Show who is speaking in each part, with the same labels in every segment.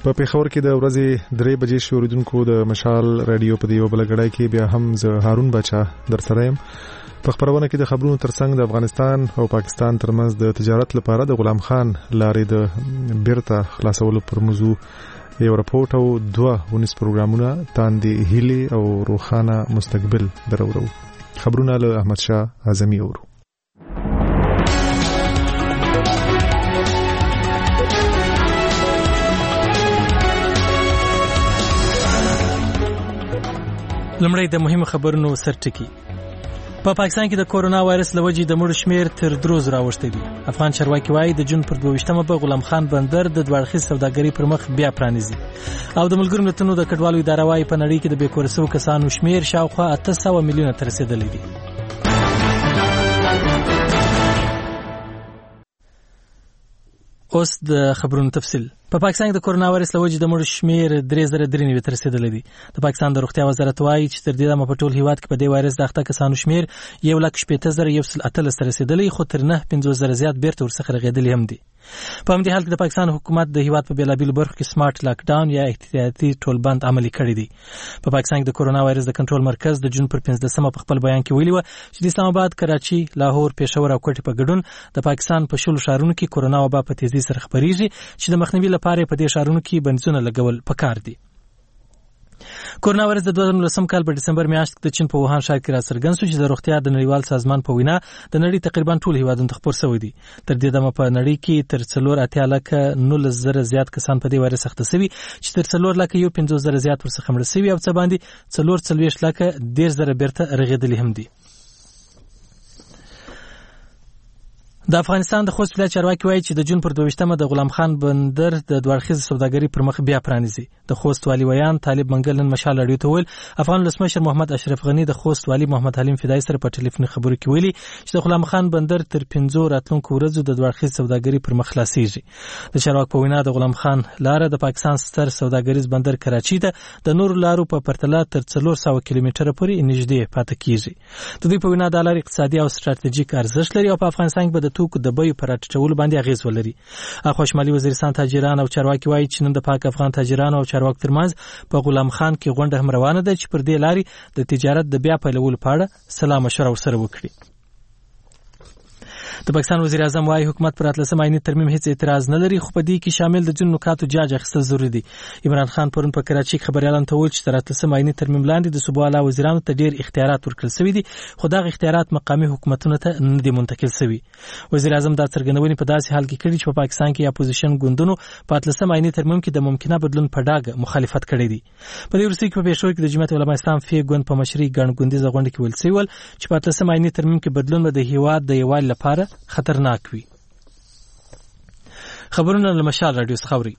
Speaker 1: په پیښور کې د ورځې 3 بجې شو اوریدونکو د مشال رادیو په دیو بلګړای کې بیا هم زه هارون بچا در سره یم. په خبرونه کې د خبرونو ترڅنګ د افغانستان او پاکستان ترمنځ د تجارت لپاره د غلام خان لارې د بیرته خلاصولو پر موضوع یو راپورټ او 2 ونیس پروګرامونه تاندې هیلي او روخانه مستقبل درورو. خبرونه له احمد شاه اعظمي اورو.
Speaker 2: لمړی د مهمو خبرونو سرټکی. په پاکستان کې د کورونا وایرس لوجې د مړو شمیر تر 3 راوښتی دی. افغان چارواکي وايي د جون پر 22مه په غلام خان بندر د دوړخي سوداګري پر مخ بیا پرانیزي. او د ملګرو ملتونو د کډوالو اداره وايي په نړۍ کې د بیکورسو کسانو شمیر شاوخوا 800 میلیونه تر رسیدلی دی. اوس د خبرونو تفصیل. په پاکستان کې د کورونا وایرس لوجې د مړو شمیر 3093 تر رسیدلی دی. د پاکستان د روغتیا وزارت وايي چې تر دې دمه په ټول هیواد کې په دې وایرس د اخته کسانو شمیر 1,80,118 تر رسیدلی، خو تر 9,50,000 زیات بیرته ورڅخه رغیدلی هم دي. په همدې حال کې د پاکستان حکومت د هیواد په بیلابیلو برخو کې سمارټ لاک ډاون یا احتیاطي ټولبند عملي کړی دی. په پاکستان کې د کورونا وایرس د کنټرول مرکز د جون پر 15مه په خپل بیان کې ویلي و چې د اسلام آباد، کراچي، لاهور، پېښور او کوټې په ګډون د پاکستان په شلو ښارونو کې کورونا وبا په تیزی سره خپریږي چې د مخنیوي لپاره په دې ښارونو کې بندیزونه لګول پکار دي. کورونا وایرس د 2019 کال په ډسمبر میاشت کې د چین په ووهان ښار کې راڅرګند شو چې د روغتیا د نړیوال سازمان په وینا د نړۍ تقریبا ټول هیوادونو ته خپور شوی دی. تر دې دمه په نړۍ کې تر 4,19,000 زیات کسان په دې وایرس اخته شوي چې تر 4,50,000 زیات ورڅخه مړه شوي او څه باندې 4,40,000 بیرته رغیدلي هم دي. د افغانستان د خوست ولایت چارواکي وايي چې د جون پر 22مه د غلام خان بندر د دوړخیز سوداګري پر مخ بیا پرانیزي. د خوست والی ویان طالب منګل نن مشال رادیو ته ویل افغان ولسمشر محمد اشرف غنی د خوست والی محمد حلیم فدای سره په ټلیفوني خبرو کې ویلي چې د غلام خان بندر تر 5 راتلونکو ورځو د دوړخیز سوداګري پر مخ خلاصيږي. د چارواکو په وینا د غلام خان لاره د پاکستان ستر سوداګریز بندر کراچي ته د نور لارو په پرتله تر 400 کیلومتره پورې نږدې پاتې کیږي. د دوی په وینا د لارې اقتصادي او ستراتیژیک ارزښت لري او په افغانستان کې به د توکو د بیو پر راټیټولو باندې اغیز ولري. اخوا شمالي وزیرستان تاجران او چارواکي وايي چې نن د پاک افغان تاجرانو او چارواکو ترمنځ په غلام خان کې غونډه هم روانه ده چې پر دې لارې د تجارت د بیا پیلولو په اړه سلا مشوره ورسره وکړي. د پاکستان وزیر اعظم وايي حکومت پر 13 آئینی ترمیم هیڅ اعتراض نه لري، خو په دې کې شامل د جن نکاتو جاج اخیستل ضروري دي. عمران خان پرون په کراچي کې خبريالان ته وویل چې تر 13 آئینی ترمیم لاندې د صوبو اعلی وزیرانو ته ډیر اختیارات ورکړل شوي دي، خو دا اختیارات مقامي حکومتونو ته نه دي منتقل شوي. وزیر اعظم دا څرګندونې په داسې حال کې کړي چې په پاکستان کې اپوزیشن ګوندونو په 13 آئینی ترمیم کې د ممکنه بدلون په ډاګه مخالفت کړی دی. په دې ورسې کې په پېښور کې د جمعیت علماء اسلام فی ګوند په مشرۍ ګڼ ګوندیزه غونډه کې ویل شوی چې په 13 آئینی ترمیم کې بدلون د هیواد د یووالي لپاره خطرناک وي. خبرونه له مشال رادیو څخه اوري.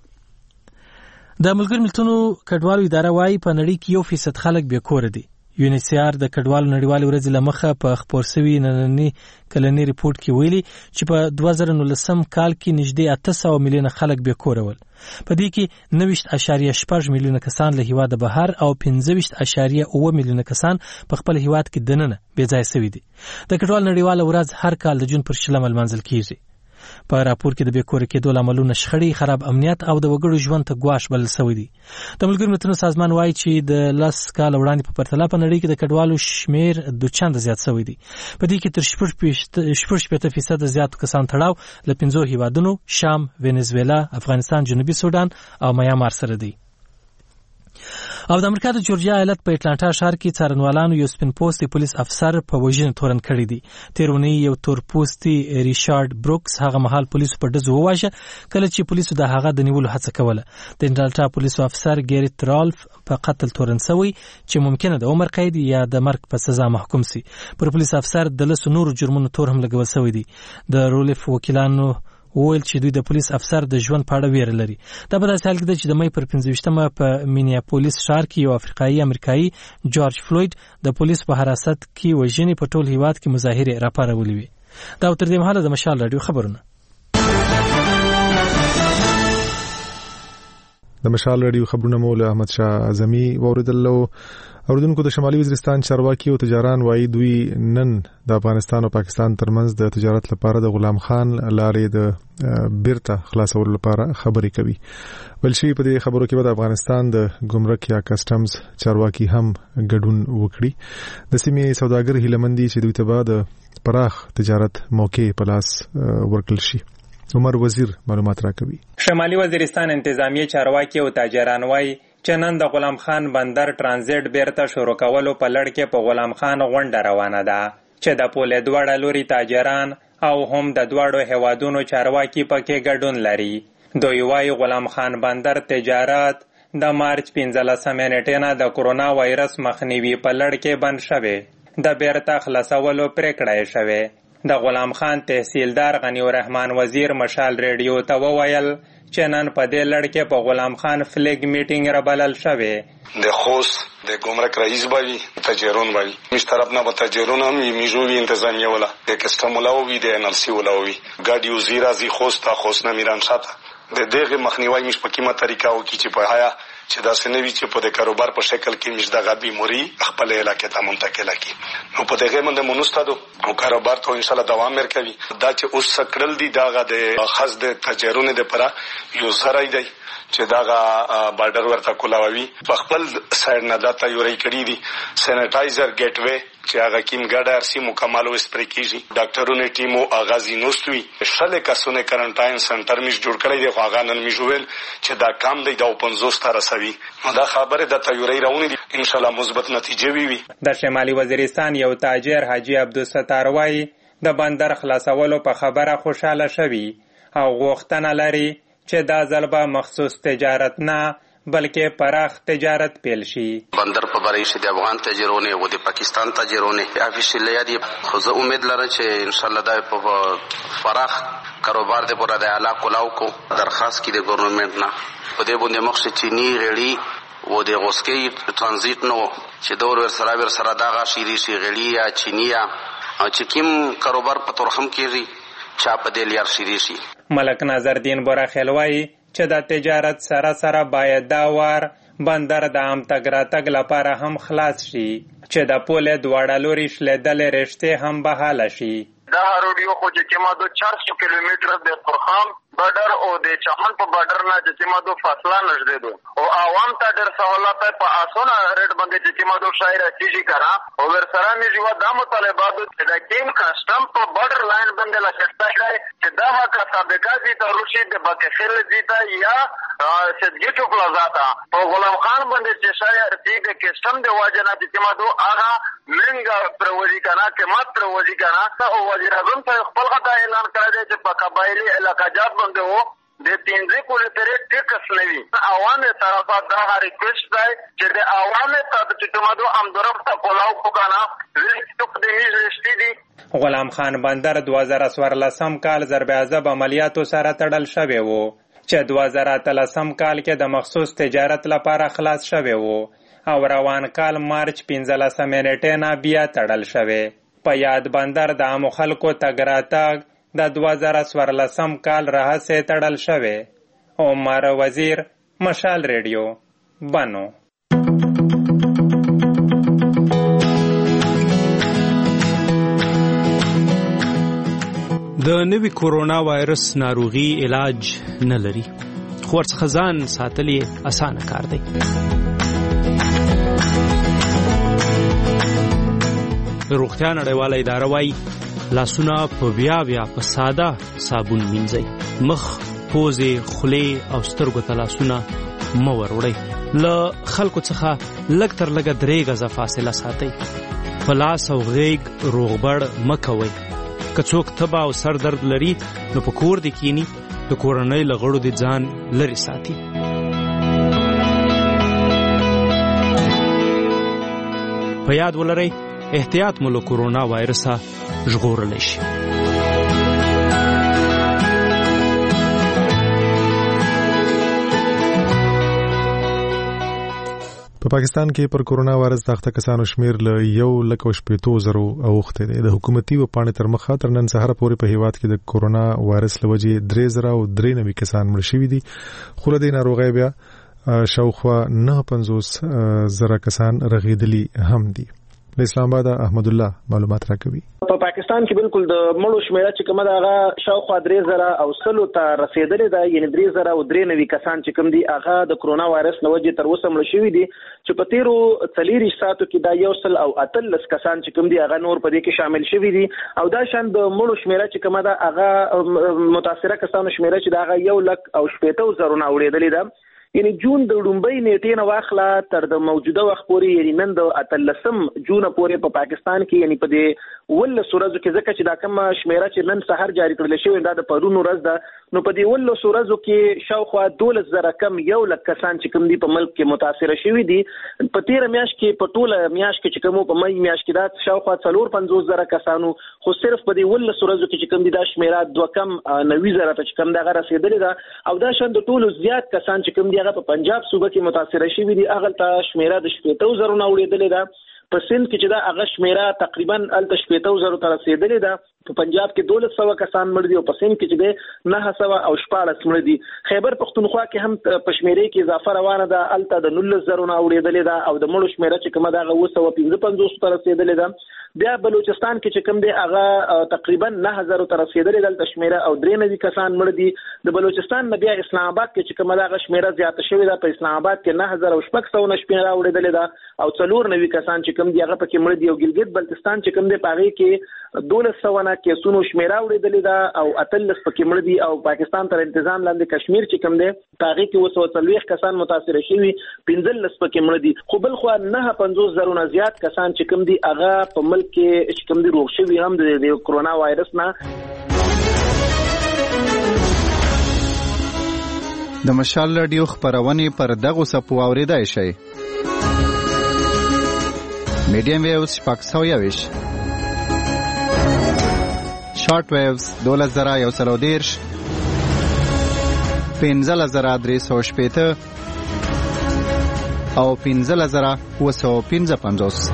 Speaker 2: د ملګرو ملتونو کډوالو اداره وايي په نړۍ کې 1% خلک بې کور دي. یونیسیار د کډوالو نړیوالې ورځې له مخه په خپور شوي ننني کلني ریپورت کې ویلي چې په 2019 کال کې نږدې 800 میلیونه خلک بې کور ول. په دې کې 90.8 میلیونه کسان له هیواده بهر او 15.8 میلیونه کسان په خپل هیواد کې دننه بې ځای شوي دي. د کډوال نړیواله ورځ هر کال د جون پر 20 لمانځل کیږي. په راپور کې د بیکور کېدو لاملونه شخړې، خراب امنیت او د وګړو ژوند ته ګواښ بلل شوی دی. د ملګرو ملتونو سازمان وايي چې د 10 کال وړاندې په پرتله په نړۍ کې د کډوالو شمیر 2 چنده زیات شوی دی. په دې کې تر 60% زیات کسان تړاو له 5 هیوادونو شام، وینزویلا، افغانستان، جنوبي سودان او میانمار سره دی. او د امریکا د جورجیا ایالت په اټلانټا ښار کې څارنوالانو یو سپین پوستي پولیس افسر په وژنې تورن کړی دی. تیرونی یو تور پوستي ریچارډ بروکس هغه مهال پولیسو په ډزو وواژه کله چې پولیسو د هغه د نیولو هڅه کوله. د اټلانټا پولیسو افسر ګریت رالف په قتل تورن شوی چې ممکنه د عمر قید یا د مرګ په سزا محکوم شي. پر پولیس افسر د لسو نورو جرمونو تور هم لګول شوی دی. د رولف وکیلانو وویل چې دوی د پولیس افسر د ژوند په اړه ویره لري. دا په داسې حال کې ده چې د مې پر 15مه په مینیاپولیس ښار کې یو افریقایي امریکایي جورج فلوید د پولیس په حراست کې وژنې په ټول هیواد کې مظاهرې راپارولې وي. دا تر دې مهاله د مشال رادیو خبرونه.
Speaker 1: د مشال رادیو خبرونه مول احمد شاه اعظمي اوریدل. اوریدونکو د شمالي وزیرستان چارواکي او تجاران وایي دوی نن د افغانستان او پاکستان ترمنځ د تجارت لپاره د غلام خان لارې د بیرته خلاصولو لپاره خبرې کوي. بلشي په دې خبرو کې به د افغانستان د ګمرک یا کسټمز چارواکي هم ګډون وکړي. د سیمې سوداګر هیلمندي چې دوی ته به د پراخ تجارت موقع په لاس ورکړل شي. عمر وزیر معلومات راکوي.
Speaker 3: شمالي وزیرستان انتظامی چارواکي او تاجران وایي چې نن د غلام خان بندر ترانزیت بیرته شروع کولو په لړ کې په غلام خان غونډه روانه ده چې د پولې دواړه لوري تاجران او هم د دواړو هیوادونو چارواکي پکې ګډون لري. دوی وایي غلام خان بندر تجارت د مارچ 15 نیټې نه د کورونا وایرس مخنیوي په لړ کې بند شوی. د بیرته خلاصولو پریکړه شوی. د غلام خان تحصیلدار غنی الرحمن وزیر مشال ریډیو ته وویل چې نن په دې لړ کې په غلام خان فلیګ میټینګ را بلل شوی.
Speaker 4: د خوست د ګمرک رئیس باوی تاجرون باوی مش طرف نه به تاجرون هم میجوی انتظامیه ولا د کسټم ولا وی د ان ال سی ولا وی ګاډي وزیر ازي خوست نه میران شاته د دغه مخنیوي مش په کیمه طریقه او کی چې په حیا چې دا سنوي چې په د کاروبار په شکل کې مش دغه بیموري خپل علاقې ته منتقل کی نو په دغه باندې مونستادو او کاروبار ته ان شاء الله دوام ورکوي. دا چې اوس سکړل دي داغه د خاص د تاجرونو د پره یو سره دی چې داغه بارډر ورته کولاوي په خپل سایډ نه دا تیاری کړی دي. سینیټایزر ګیټ وے چې هغه کیم ګاډر سی مکمل وسپری کیږي. ډاکټرونو ټیمو اغازي نوستوي شله کسونه کوارنټاین سنټر میش جوړ کړی دی. هغه نن میجوول چې دا کام دی د 50 تر رسوي. نو دا خبره د تیاری راونی دي ان شاء الله مثبت نتیجه وي.
Speaker 3: د شمالي وزیرستان یو تاجر حاجی عبدالستار وایي د بندر خلاصولو په خبره خوشاله شوی او غوښتنه لري چې دا ځل به مخصوص تجارت نه بلکې پراخ تجارت پیل شي.
Speaker 5: بندر په بری شي د افغان تاجرونه او د پاکستان تاجرونه افیشل یادي خو زه امید لرم چې ان شاء الله دا په فراخ کاروبار د پوره د اعلی کولاو کو درخواست کی د ګورنمنت نه په دې باندې مخ چینی ریړی و د غوسکی ترانزیت نو چې دور ور سره دا غشيري شي غړي یا چینیا او چې کوم کاروبار په تورخم کېږي چا په دې لار شي شي.
Speaker 3: ملک نظر دین بورا خلوی چې د تجارت سره باید دا وار بندر د عام تګ راتګ لپاره هم خلاص شي چې د پولې دواړه لوري شلیدلې رشته هم بحاله شي.
Speaker 6: دا روډیو خو چې کما دو 400 کیلومتر د پرخام بارډر او د چاهن په بارډر نه چې کما دو فاصله نږدې دو او عوام ته ډېر سہولت په اسونه ریټ باندې چې کما دو شایر کیږي کرا او ور سره نه جوړ د مطالبات د کیم کسٹم په بارډر لاین باندې لا شته چې دا حق سابقه دي ته روشي د بکفل دي ته یا سدګیټو پلازاتا په غلام خان باندې چې شایر دي د کسٹم د واجنه چې کما دو هغه منګ پروژي کنا کې مات پروژي کنا او وزیر اعظم ته خپل غدا اعلان کړی چې په قبایلی علاقاجات باندې وو د تینځي پولیس ریټ ټیکس نوي عوامه طرفه دا ریکوست دی چې د عوامه ته چې تمدو امدورم ته کولاو کو کنه لیست د نیشتي دي.
Speaker 3: غلام خان بندر 2014 کال ضرب عذاب عملیاتو سره تړل شوی وو چې 2013 کال کې د مخصوص تجارت لپاره خلاص شوی وو او روان کال مارچ 15 نیټه نه بیا تړل شوی. په یاد بندر د عام خلکو تګ راتګ د 2014 کال راهسه تړل شوی. عمر وزیر مشال ریډیو بانو.
Speaker 7: د نوي کورونا وایرس ناروغي علاج نه لري خو ورڅخه ځان ساتل یې اسانه کار دی. روغتیا نړیواله اداره وايي لاسونه په بیا په ساده صابون مینځئ. مخ، پوزې، خولې او سترګو ته لاسونه مه وروړئ. له خلکو څخه لږ تر لږه 3 غزه فاصله ساتئ. په لاس او غیږ روغبړ مه کوئ. که څوک تبه او سر درد لري نو په کور دې کینی د کورنۍ له غړو دې ځان لرې ساتي. په یاد ولرئ احتیاط مو له کورونا وایرسه ژغورلی شي.
Speaker 1: په پاکستان کې پر کورونا وایرس د اخته کسانو شمیر له 1,80,000 اوخته دی. د حکومتي وپاڼې تر مخه تر نن سهار پورې په هیواد کې د کورونا وایرس لوجې 3,093 کسان مړ شوي دي. خو له دې ناروغۍ بیا شاوخوا 950,000 کسان رغیدلی هم دي. د اسلام آباد احمد الله معلومات راکوي.
Speaker 8: په پاکستان کې بالکل د مړو شمیره چې کومه دا هغه شاوخوا 3,000 او 100 ته رسیدلې ده، یعنی 3,093 کسان چې کوم دي هغه د کرونا وایرس نه وجې تر اوسه مړ شوي دي، چې په تیرو 40 ساعتو کې دا 118 کسان چې کوم دي هغه نور په دې کې شامل شوي دي. او دا شان د مړو شمیره چې کومه ده هغه متاثره کسانو شمیره چې دا هغه 1,80,000 نه وړېدلې ده. یعنی جون د لومبۍ نیټې نه واخله تر د موجوده وخت پورې، یعنی نن د 18 جون پورې په پاکستان کې، یعنی په دې 19 ورځو کې ځکه چې دا کوم شمیره چې نن سحر جاری کړل شوې دا د پرون ورځ ده، نو په دې 19 ورځو کې شاوخوا 12,000 کم 1,00,000 کسان چې کوم دي په ملک کې متاثر شوي دي. په 13 میاشت کې په ټوله میاشت کې چې کوم په مې میاشت کې دا شاوخوا 450,000 کسانو، خو صرف په دې 19 ورځو کې چې کوم دي دا شمیره 2 کم 90,000 ته چې کوم دا رسیدلې ده. او دا شان د ټولو زیات کسان چې کوم دي هغه په پنجاب صوبه کې متاثر شوي دي، هغه ته شمیره د 80,000 نه وړېدلې ده. په سند کې چې دا هغه شمیره تقریبا 80,000 ته رسیدلې ده. په پنجاب کې 1,200 کسان مړ دي او په سند کې چې ده 914 مړ دي. خیبر پختونخوا کې هم په شمیره کې اضافه روانه ده، الته د 19,000 نه وړېدلې ده او د مړو شمیره چې کومه ده هغه 255 ته رسیدلې ده. بیا بلوچستان کې چې کوم دی هغه تقریبا 9,000 ته رسیدلې ده شمیره او 93 کسان مړ دي. د بلوچستان نه بیا اسلام آباد کې چې کومه ده هغه شمیره زیاته شوې ده، په اسلام آباد کې 9,600 شمیره وړېدلې ده او 94 کسان چې کوم دی هغه پکې مړ دي. او ګلګت بلتستان چې کوم دی په هغه کې 1200 کیسونو شمیره وړېدلې ده او 18 پکې مړ دي. او پاکستان تر تنظیم لاندې کشمیر چې کوم دی په هغه کې 240 کسان متاثر شوي، 15 پکې مړ دي. خو بل خو 950,000 نه زیات کسان چې کوم دي هغه په ملک کې چې کوم دي روغ شوي هم د کرونا وایرس نه.
Speaker 9: د مشال رادیو خبرونه پر دغه سپو اوریدای شي. میډیم ویوز 521، شارټ ویوز 12,113، 15,315 او 15,255.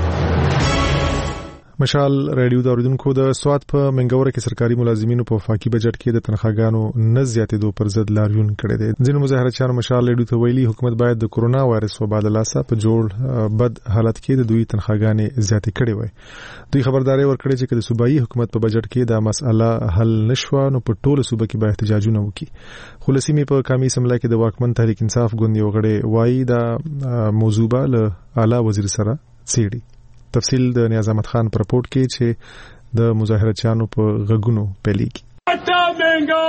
Speaker 1: مشال رادیو د اوریدونکو د سواد په منګوره کې سرکاري ملازمینو په وفاقي بجټ کې د تنخواګانو نه زیاتېدو پر ضد لاریون کړی دی. ځینو مظاهرچیانو مشال رادیو ته ویلي حکومت باید د کرونا وایرس وبا د لاسه په جوړ بد حالت کې د دوی تنخواګانې زیاتې کړې وای. دوی خبرداري ورکړي چې د صوبایي حکومت په بجټ کې دا مسله حل نشوه نو په ټوله صوبه کې به احتجاجونه وکړي. خو لسیمې په قومي اسمبلی کې د واکمن تحریک انصاف ګوند یو غړی وایي دا موضوع به له اعلی وزیر سره څیړي. تفصیل د نیاز احمد خان پر رپورټ کې چې د مظاهرچیانو په غږونو پیلېږي.
Speaker 10: آٹا مہنگا،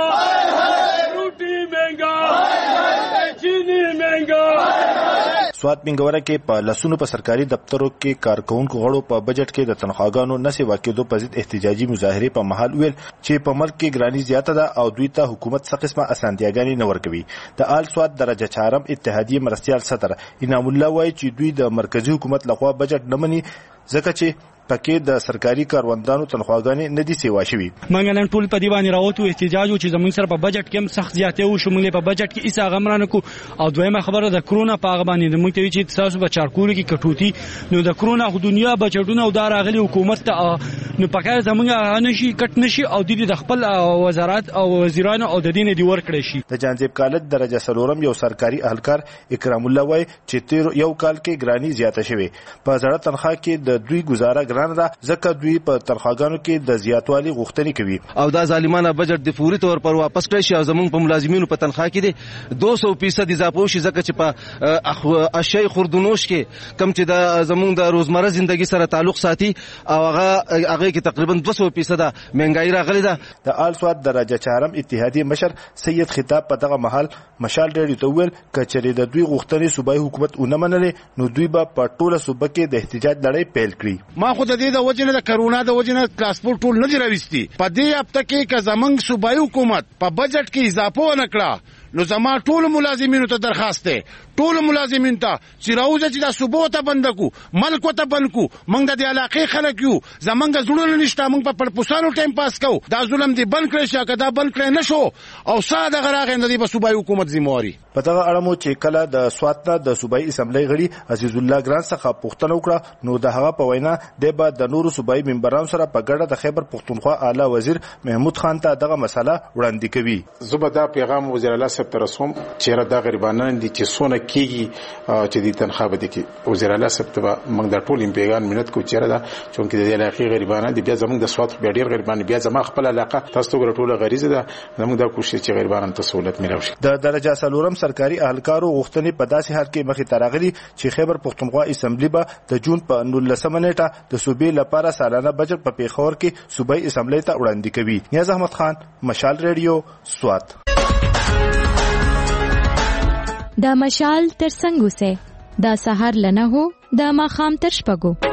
Speaker 10: روٹی مہنگا، چینی مہنگا.
Speaker 11: سواد منګوره کې په لسونو په سرکاري دفترو کې کارکونکو غړو په بجټ کې د تنخواګانو نه سیوا کېدو په ضد احتجاجي مظاهره په محل ویل چې په ملک کې ګرانی زیاته ده او دوی ته حکومت څه قسمه اسانتیاګانې نه ورکوي. د آل سواد درجه چهارم اتحادیه مرستیال صدر انعام الله وایي چې دوی د مرکزی حکومت لخوا بجټ نه مني ځکه چې پکې د سرکاري کاروندانو تنخواګانې نه دي سیوا شوي.
Speaker 10: موږ نن ټول په دیوان راوته احتجاج چې زموږ سره په بجټ کې هم سخت زیاتې او شمولې په بجټ کې ایسه غمرانه کو. او دویمه خبره د کرونا په اړه باندې موږ ته چې تاسو په چارکور کې کټوتی نو د کرونا خو دنیا بچټونه او دا راغلي حکومت ته نو پکې زموږ نشي کټ نشي او د خپل وزارت او وزیرانو او د دین دی ورکړي شي.
Speaker 11: د جانزیب کالج درجه سلورم یو سرکاري اهلکار اکرام الله وای چې تیر یو کال کې ګرانی زیاته شوه. په زړه تنخواه کې د دوی گزاره ګران ده ځکه دوی په تنخواګانو کې د زیاتوالي غوښتنې کوي.
Speaker 12: او دا ظالمانه بجټ د فوري تور پر واپس کړی شي او زموږ په ملازمینو په تنخواه کې دي 200% اضافه شي ځکه چې په اشیاء خوردونوش کې کم چې د زموږ د روزمره ژوندۍ سره تعلق ساتي او هغه کې تقریبا 200% مهنګای راغلی ده.
Speaker 11: د آل سواد درجه چهارم اتحادیه مشر سید خطاب په دغه محل مشال ډېری ته ویل کچري د دوی غوښتنې صوبایي حکومت ونه منلې نو دوی به په ټوله صوبه کې د احتجاج لړۍ پیل کړي.
Speaker 13: ما خو د دې د وجنه د کرونا د وجنه ترانسپورت ټول نه دی راوستي. په دې هفته کې که زمنګ صوبایي حکومت په بجټ کې اضافه ونه کړه نو زما ټول ملازمینو ته درخواست ده، ټول ملازمین ته چې راوځي چې دا صوبو ته بند کو، ملک ته بند کو. موږ د دې علاقې خلک یو، زمونږ زړونه نشته، موږ په پړپوسانو ټایم پاس کوو. دا ظلم دی بند کړی شي، که دا بند کړی نشو او ساده غراغې نه دی په صوبایي حکومت ذمہواری.
Speaker 11: په دغه اړه مو چې کله د سوات نه د صوبایي اسمبلی غړي عزیز الله ګران څخه پوښتنه وکړه نو د هغه په وینا د بعد د نورو صوبایي ممبرانو سره په ګډه د خیبر پختونخوا اعلی وزیر محمود خان ته دغه مسله وړاندې کوي.
Speaker 14: زه به دا پیغام وزیر اعلی صاحب حقیقت ته رسوم چې دا غریبانان دي چې سونه کیږي چې د تنخواه بده کې وزیر اعلی صاحب ته موږ د ټول امپیغان مننت کو چیرې دا چې د علاقې غریبانان دي بیا زموږ د سواد بیا ډیر غریبان بیا زموږ خپل علاقه تاسو ته ټول غریزه ده زموږ د کوشش چې غریبانان ته سہولت ملو شي.
Speaker 11: د درجه سلورم سرکاري اهلکارو غوښتنې په داسې حال کې مخې ته راغلي چې خیبر پښتونخوا اسمبلی به د جون په 19 نیټه د صوبې لپاره سالانه بجټ په پیښور کې صوبایي اسمبلی ته وړاندې کوي. نیاز احمد خان، مشال ریډیو، سوات.
Speaker 15: د مشال تر څنګ اوسه د سحر لنه هو د ماخام تر شپږو.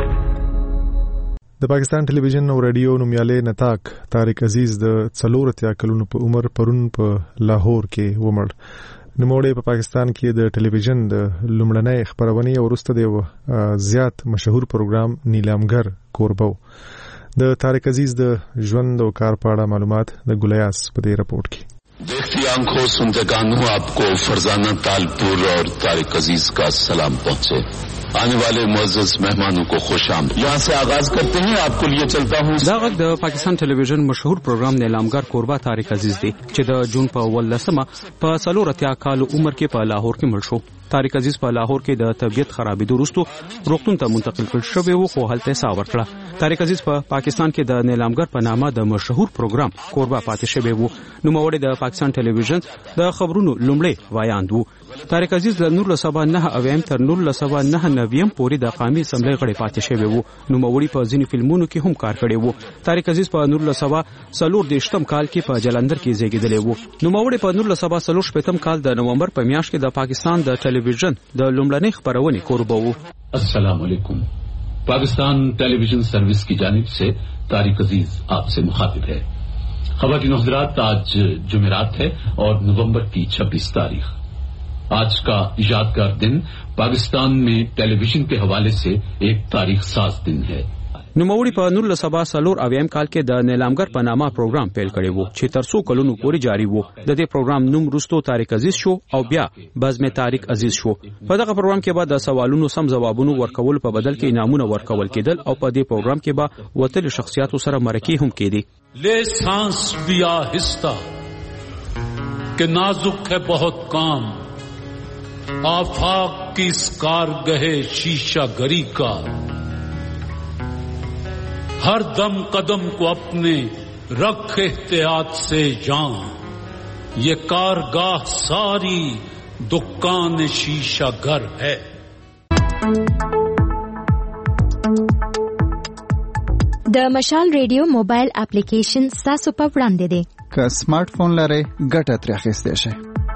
Speaker 1: د پاکستان ټلویزیون او رادیو نومیاله نتاک طارق عزیز د 4 کلونو په عمر پرون په لاهور کې ومړ. نوموړی په پاکستان کې د ټلویزیون د لومړنۍ خبرونې او وروسته د زیات مشهور پروګرام نیلامګر کوربو. د طارق عزیز د ژوند او کار په اړه معلومات د ګلیاس په دې رپورت کې.
Speaker 16: देखती आंखों सुनते कानों आपको फरजाना तालपुर और तारिक अजीज का सलाम पहुंचे. आने वाले मुअज़्ज़ज़ मेहमानों को खुशामदीद. यहाँ से आगाज करते हैं. आपको लिए चलता हूँ.
Speaker 17: دا غږ د پاکستان ټلویزیون مشهور پروګرام نیلامګر کوربه طارق عزیز دی چې د جون په 18 په 4 کال عمر کې په لاهور کې مړ شو. طارق عزیز په لاهور کې د طبيعت خرابېدو وروسته روغتون ته منتقل کړل شوی و خو هلته سا ورکړه. طارق عزیز په پاکستان کې د نیلامګر په نامه د مشهور پروګرام کوربه پاتې شوی و. نوموړی د پاکستان ټلویزیون د خبرونو لومړی وایاند و. طارق عزیز د 1979 اویم تر 1999 پورې د قومي اسمبلی غړی پاتې شوی و. نوموړی په ځینې فلمونو کې هم کار کړی و. طارق عزیز په 1940 کال کې په جلندر کې زیږیدلی و. نوموړی په 1940 کال د نومبر په میاشت کې د پاکستان د ټلویزیون د لومړنۍ خبرونې کوربه و.
Speaker 18: السلام علیکم. پاکستان ٹیلیویژن سروس کی جانب سے طارق عزیز آپ سے مخاطب ہے. خواتین و حضرات، آج جمعرات ہے اور نومبر کی 26 تاریخ. آج کا یادگار دن پاکستان میں ٹیلی ویژن کے حوالے سے ایک تاریخ ساز دن ہے.
Speaker 17: نوموړي په 1940 اویم کال کې د نیلامګر په نامه پروګرام پیل کړی وو چې تر 100 کلونو پورې جاری وو. د دې پروګرام نوم وروسته طارق عزیز شو او بیا بزم طارق عزیز شو. په دغه پروګرام کې به د سوالونو سم ځوابونو ورکول په بدل کې انعامونه ورکول کېدل او په دې پروګرام کې به وتل شخصیاتو سره مرکې هم کېدي.
Speaker 18: لے سانس بھی آہستہ کہ نازک ہے بہت کام، آفاق کی اس کارگہ شیشہ گری کا، ہر دم قدم کو اپنے رکھ احتیاط سے جان، یہ کارگاہ ساری دکان شیشہ گھر ہے.
Speaker 15: د مشال ریډیو موبایل اپلیکیشن تاسو په وړاندې دی.
Speaker 9: که سمارټ فون لرئ ګټه ترې اخیستی شئ.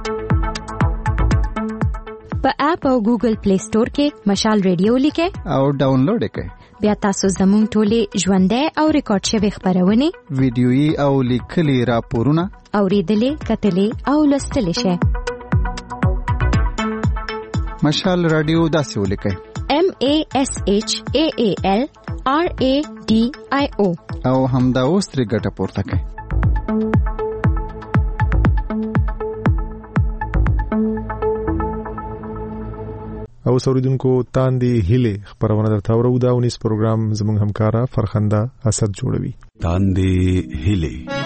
Speaker 15: په اپ او ګوګل پلی سٹور کې مشال ریډیو لیکئ
Speaker 9: او ډاونلوډ یې کړئ.
Speaker 15: بیا تاسو زموږ ټولې ژوندۍ او ریکارډ شوي خبرونه،
Speaker 9: ویډیويي او لیکلي راپورونه
Speaker 15: اوریدلې، کتلې او لوستلی شئ.
Speaker 9: مشال رادیو داسې ولیکئ: MASHAAL RADIO او همدا اوس ترې ګټه پورته کړئ.
Speaker 1: او سوریدونکو تاندې هیله خبرونه درته ورو دا ونیس پروګرام زموږ همکارا فرخنده اسد جوړوي.
Speaker 19: تاندې هیله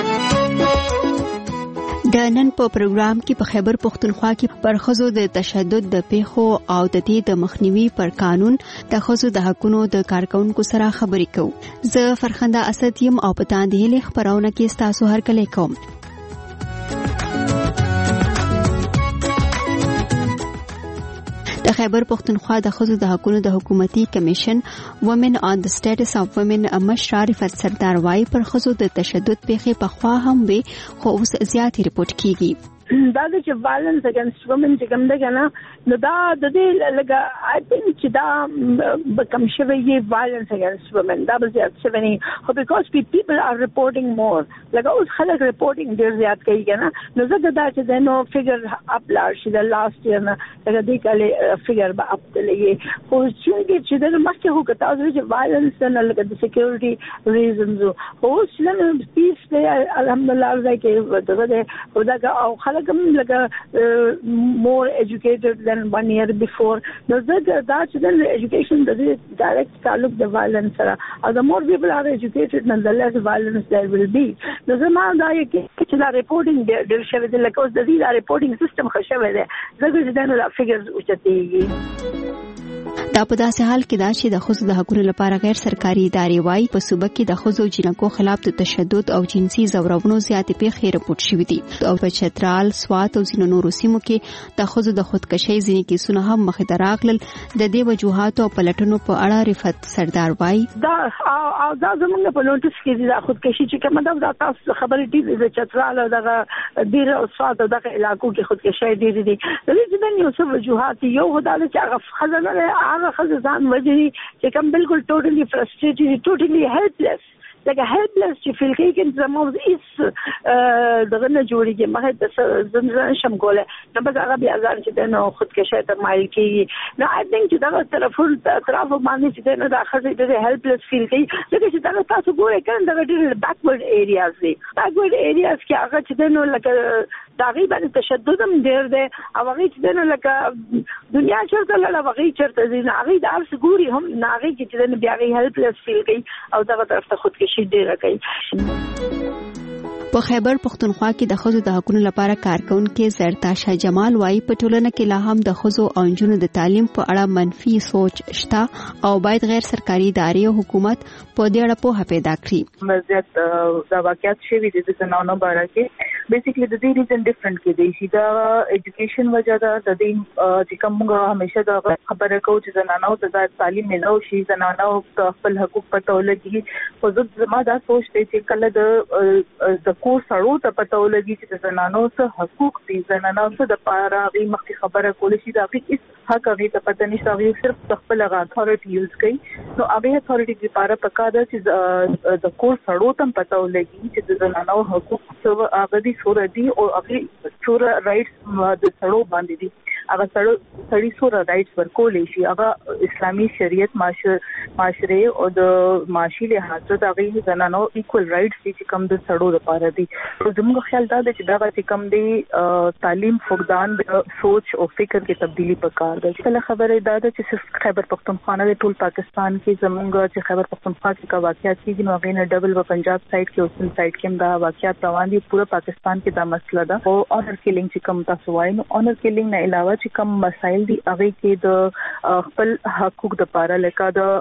Speaker 20: د نن په پروګرام کې په خیبر پښتونخوا کې پر ښځو د تشدد د پیښو او د دې د مخنیوي پر قانون د ښځو د حقونو د کارکونکو سره خبرې کوو. زه فرخنده اسد یم او په تاندې هیله خبرونه کې تاسو هرکلی کوم. د خیبر پښتونخوا د ښځو د حقونو د حکومتي کمیشن وومن آن د سټیټس اف وومن مشر رفعت سردار وايي پر ښځو د تشدد پیښې پخوا هم وي خو اوس زیاتې ریپورت کیږي.
Speaker 21: دا چې وایلنس اگینست وومن چې کوم ده کنه نو دا د دې لګه آی تھنک چې دا بکم شوی یې وایلنس اگینست وومن دا به زیات شوی نه خو بیکاز پیپل آر ریپورټینګ مور لګه اوس خلک ریپورټینګ ډیر زیات کوي کنه نو زه دا چې نو فګر اپ لاړ شي د لاست ایئر نه لګه دې کله فګر به اپ تلې خو چې د مخکې هو کته اوس چې وایلنس نه لګه د سکیورټي ریزنز اوس نن پیس په الحمدلله راځي کې دغه او دا او خلک خلک هم لکه more educated than 1 year before. نو زه دا چې د education د direct تعلق د violence سره او the more people are educated and the less violence there will be. نو زه ما دا چې دا reporting ډېر شوی دی لکه اوس د دې دا reporting system ښه شوی دی ځکه چې دا نو figures اوچتېږي.
Speaker 20: دا په داسې حال کې دا چې د ښځو د حقوقو لپاره غیر سرکاري ادارې وايي په صوبه کې د ښځو او جنکو خلاف د تشدد او جنسي ځورونو زیاتې پیښې راپورټ شوې دي او په چترال، سوات او ځینو نورو سیمو کې د ښځو د خودکشي ځینې کیسونه هم مخې ته راغلل. د دې وجوهاتو او پلټنو په اړه رفعت سردار وايي
Speaker 21: دا زموږ په نوټس کې د خودکشي چې کومه دا تاسو خبرې دي د چترال او دغه ډیر او سوات او دغه علاقو کې خودکشي ډیر دي. د دې د یو څه وجوهات یو هدا چې هغه خزانه هغه ځان وجري چې کوم بالکل ټوټلی فرستریټډ ټوټلی هیلپلس لکه هیلپلس چې فیل کوي چې زموږ هیڅ دغه نه جوړیږي مخه د زنده شم کوله نو بس هغه بیا ځان چې د نو خودکشي ته مایل کیږي نو آی تھنک چې دا طرف باندې چې نه دا خزه د هیلپلس فیل کوي لکه چې دا تاسو ګورئ کله دا ډېر بیکورډ ایریاز دي بیکورډ ایریاز کې هغه چې نو لکه تقریبا تشدد هم ډېر دی او هغه چې نو لکه دنیا چرته لاله هغه چرته دي هغه د ارس ګوري هم هغه چې نو بیا هغه هیلپلس فیل کوي او دغه طرف ته خودکشي ډیره کوي.
Speaker 20: په خیبر پختونخوا کې د ښځو د حقوقو لپاره کارکونکو زرتاشا جمال وايي په ټولنه کې لا هم د ښځو او نجونو د تعلیم په اړه منفي سوچ شته او باید غیر سرکاري ادارې او حکومت په دې اړه پوهه پیدا کړي.
Speaker 2: مزیت د واقعیت شوی د زنانو باره کې بیسیکلی د دې ریزن ډیفرنٹ کې دی چې دا ایجوکیشن وجہ ده د دې چې کومه همیشه د خبره کو چې زنانو ته د تعلیم ملو شي زنانو خپل حقوق پته ولګي خو زما دا سوچ دی چې کله د کو سړو ته پته ولګي چې د زنانو څه حقوق دي زنانو څه د پاره غي مخکې خبره کول شي دا هیڅ حق هغه ته پته نشته هغه صرف خپل اتھارټي یوز کوي نو هغه اتھارټي لپاره پکاره چې د کو سړو ته پته ولګي چې د زنانو حقوق څه هغه دي سور دي او هغه سور رائټس د سړو باندې دي هغه سړی سور رائټس ورکولې شي هغه اسلامي شریعت معاشره او د معاشي لحاظ ته هغه زنانو ایکوال رائټس دي چې کوم د سړو لپاره دي. زموږ خیال دا دی چې دا چې کوم دی تعلیم فقدان د سوچ او فکر کې تبدیلی پکار ده. کله خبره دا ده چې صرف خیبر پختونخوا نه ټول پاکستان کې زموږ چې خیبر پختونخوا کې کا واقعیت کیږي نو هغه نه ډبل و پنجاب سایډ کې اوسن سایډ کې دا واقعیت روان دي پورا پاکستان کې دا مسله ده او آنر کیلینګ چې کوم تاسو وایي نو آنر کیلینګ نه علاوه چې کوم مسایل دي هغه کې د خپل حقوق د پاره لکه د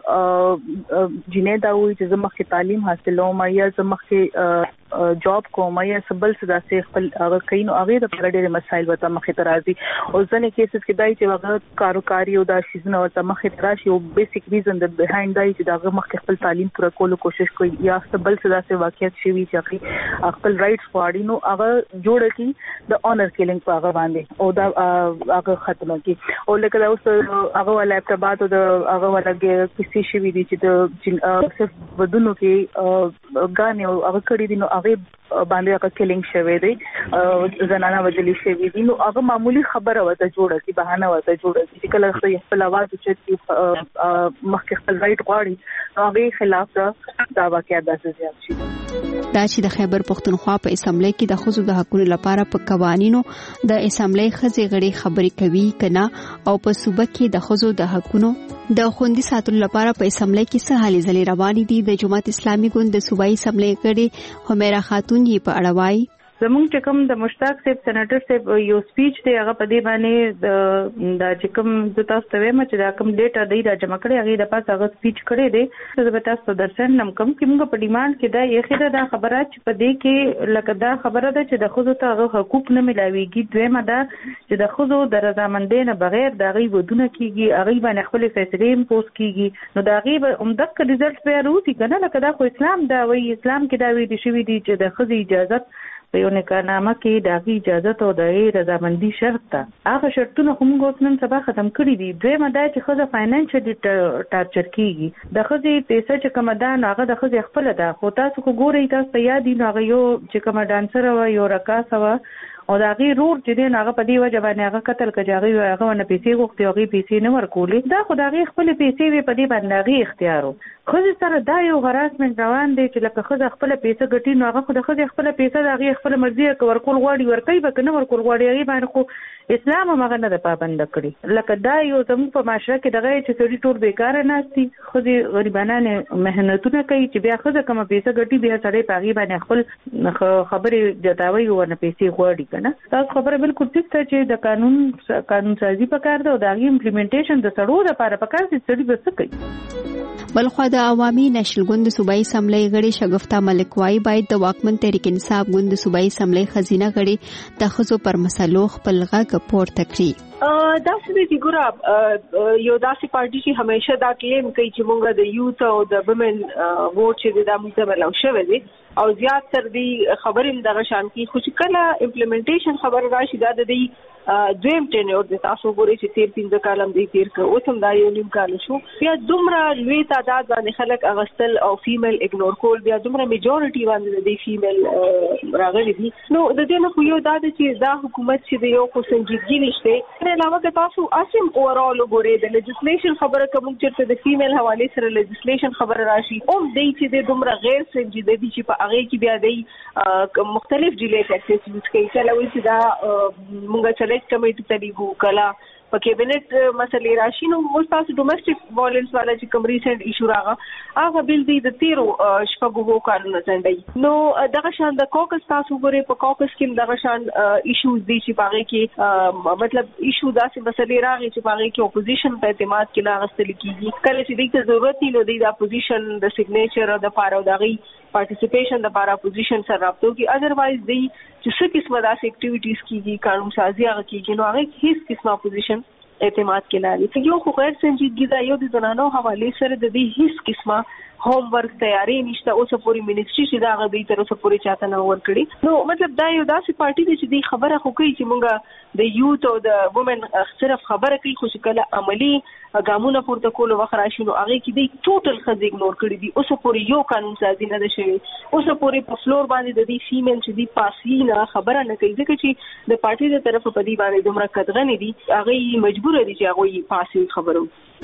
Speaker 2: جنې دا وایي چې زما کې تعلیم حاصلوم یا زما کې جاب کوم یا سبل صدا سي خپل هغه کین او هغه د پاره ډېر مسایل وته مخې ته راځي او ځنې کیسز کې دای چې هغه کاروکاری او دا شیزونه وته مخې ته راشي او بیسیک ریزن د بیهایند دای چې دا مخکې خپل تعلیم پوره کولو کوشش کوي یا سبل صدا سي واقعیت شي چې خپل رائټس غواړي نو هغه جوړ کی د آنر کیلینګ په هغه باندې او دا هغه ختمه کی او لکه دا اوس هغه ولا ابتبات او هغه ولګي کسی شي وی دي چې د صرف ودونو کې غانې او هغه کړي دي نو هغه باندې هغه کیلینګ شوی دی زنانه وجلی شوی دي نو هغه معمولی خبره وته جوړه کی بهانه وته جوړه کی کله خپل आवाज چې مخکې خپل رائټ غواړي نو هغه خلاف دا واقعیت داسې زیات شي.
Speaker 20: دا چې د خیبر پختونخوا په اسمبلی کې د ښځو د حقوقو لپاره په قوانینو د اسمبلی ښځې غړي خبرې کوي کنا او په صوبه کې د ښځو د حقوقو د خوندي ساتلو لپاره په اسمبلی کې څه هلې ځلې روانې دي. د جماعت اسلامي ګوند د صوبایي اسمبلی غړي همیرا خاتون یې په اړه وایي
Speaker 22: زموږ چې کوم د مشتاق صاحب سېنیټر صاحب یو سپیچ دی هغه په دې باندې د چې کوم د تاسو ته وایم چې دا کوم ډیټا دی را جمع کړی هغه د پاسه هغه سپیچ کړی دی زه به تاسو درسنم کوم چې موږ په ډیماند کې دا یې خیره دا خبره چې په دې کې لکه دا خبره ده چې د ښځو ته هغه حقوق نه ملاويږي دویمه دا چې د ښځو د رضامندۍ نه بغیر د هغې ودونه کیږي هغې باندې خپلې فیصلې امپوز کیږي نو د هغې به عمدک ریزلټ بیا راوځي که نه لکه دا خو اسلام دا وایي اسلام کې دا ویلي شوي دي چې د ښځې اجازت په یو نکاحنامه کې د هغې اجازت او د هغې رضامندي شرط ده هغه شرطونه خو موږ اوس نن سبا ختم کړي دي. دویمه دا چې ښځه فاینانشلي ټارچر کیږي د ښځې پیسه چې کومه ده نو هغه د ښځې خپله ده خو تاسو خو ګورئ تاسو ته یاد دي نو هغه یو چې کومه ډانسره وه یو رقاصه وه او دا غي رور چې دین هغه په دی وجه باندې هغه قتل کجاغي هغه ونه پیسې غوښتي هغه پیسې نه ورکولې دا خدای خپل پیسې وی په دی باندې هغه اختیارو خو سره دا یو هراسمنت روان دی چې لکه خو خپل پیسې ګټي نو هغه خو خپل پیسې هغه خپل مرزي ورکول غواړي ورکوي به کنه ورکول غواړي هغه باندې خو اسلام هغه نه پابند کړی لکه دا یو زموږ په معاشره کې دغه چې سړي ټول بیکار نه ناشتي خو دې غریبانه مهنتونه کوي چې بیا خو کوم پیسې ګټي بیا سړی پاغي باندې خپل خبرې جتاوي او نه پیسې غواړي کنه تاسو خبره بالکل ټیک ده چې د قانون سازي پکار ده او د امپلیمنټیشن د سړو لپاره پکار دي چې بس کوي
Speaker 20: بلخوا د عوامي نېشنل ګوند صوبایي اسمبلی غړي شګفتا ملک وايي باید د واکمن تحریک انصاف ګوند صوبایي اسمبلی خزینه غړي د ښځو پر مسلو خپل غږ پورته کړي
Speaker 4: دا څه دي ګورا یو داسې پارټي چې همیشه دا کلیم کوي چې موږ د یوث او د وومن ووټ چې د موږ ملو شوی دی او زیات تر دې خبرې دغه شان کې خو چې کله امپلیمنټیشن خبر راشي دا د دې دویم ټینور د تاسو ګوري چې 13 کالم دی تیر کړ اوس هم دا یو نیم کال شو بیا دومره لوی تعداد باندې خلک اغستل او فیمیل اګنور کول بیا دومره میجورټي باندې د فیمیل راغلي دي نو د دې نه خو یو دا چې دا حکومت چې د یو خو سنجیدګي نشته نه علاوه د تاسو اسیم اورال ګوري د لیجسلیشن خبره کوم چې د فیمیل حواله سره لیجسلیشن خبره راشي او د چې د دومره غیر سنجیده دي چې په هغه کې بیا د مختلف ډیلیټ اکسس یوز کوي چلوي چې دا مونږ کمیټه تلیګو کلا په کابینټ مسلې راشي نو مستاسو ډومېسټک وایلنس والا چې کوم ریسنت ایشو راغی هغه بل دی د 13 شپږو کارونه څنډي نو دغه شان د کوکس تاسو ګوري په کوکس کې دغه شان ایشوز دي چې باغې کې مطلب ایشو داسې مسلې راغی چې باغې کې اپوزیشن په اعتماد کې نه غستل کیږي کله چې دغه ضرورت نه دی د اپوزیشن د سیګنیچر او د پاره دغه پارټیسیپیشن د پاره اپوزیشن سره رابطو کې اذروایز دی چې څه قسمه داسې اکټیویټیز کیږي قانون سازي هغه کیږي نو هغه هیڅ قسمه اپوزیشن اعتماد کې نه لري یو خو غیر سنجیدګي دا یو د زنانو حواله سره د دې هیڅ قسمه هوم ورک تیاری نشته اوس پوری منیسټری چې دا غوي تر اوسه پوری چاته نه ور کړی نو مطلب دا یو داسې پارټي دی چې د خبره خو کوي چې مونږه د یوث او د وومن صرف خبره کوي خو چې کله عملی ګامونه پورته کول وخت راشي نو هغه کې د ټوټل خځې اګنور کړی دي اوس پوری یو قانون سازي نه ده شوی اوس پوری په فلور باندې د دې فیمیل چې دی پاسي نه خبره نه کوي ځکه چې د پارټي د طرف په دی باندې دومره قدغنې دي هغه مجبور دي چې هغه پاسي خبرو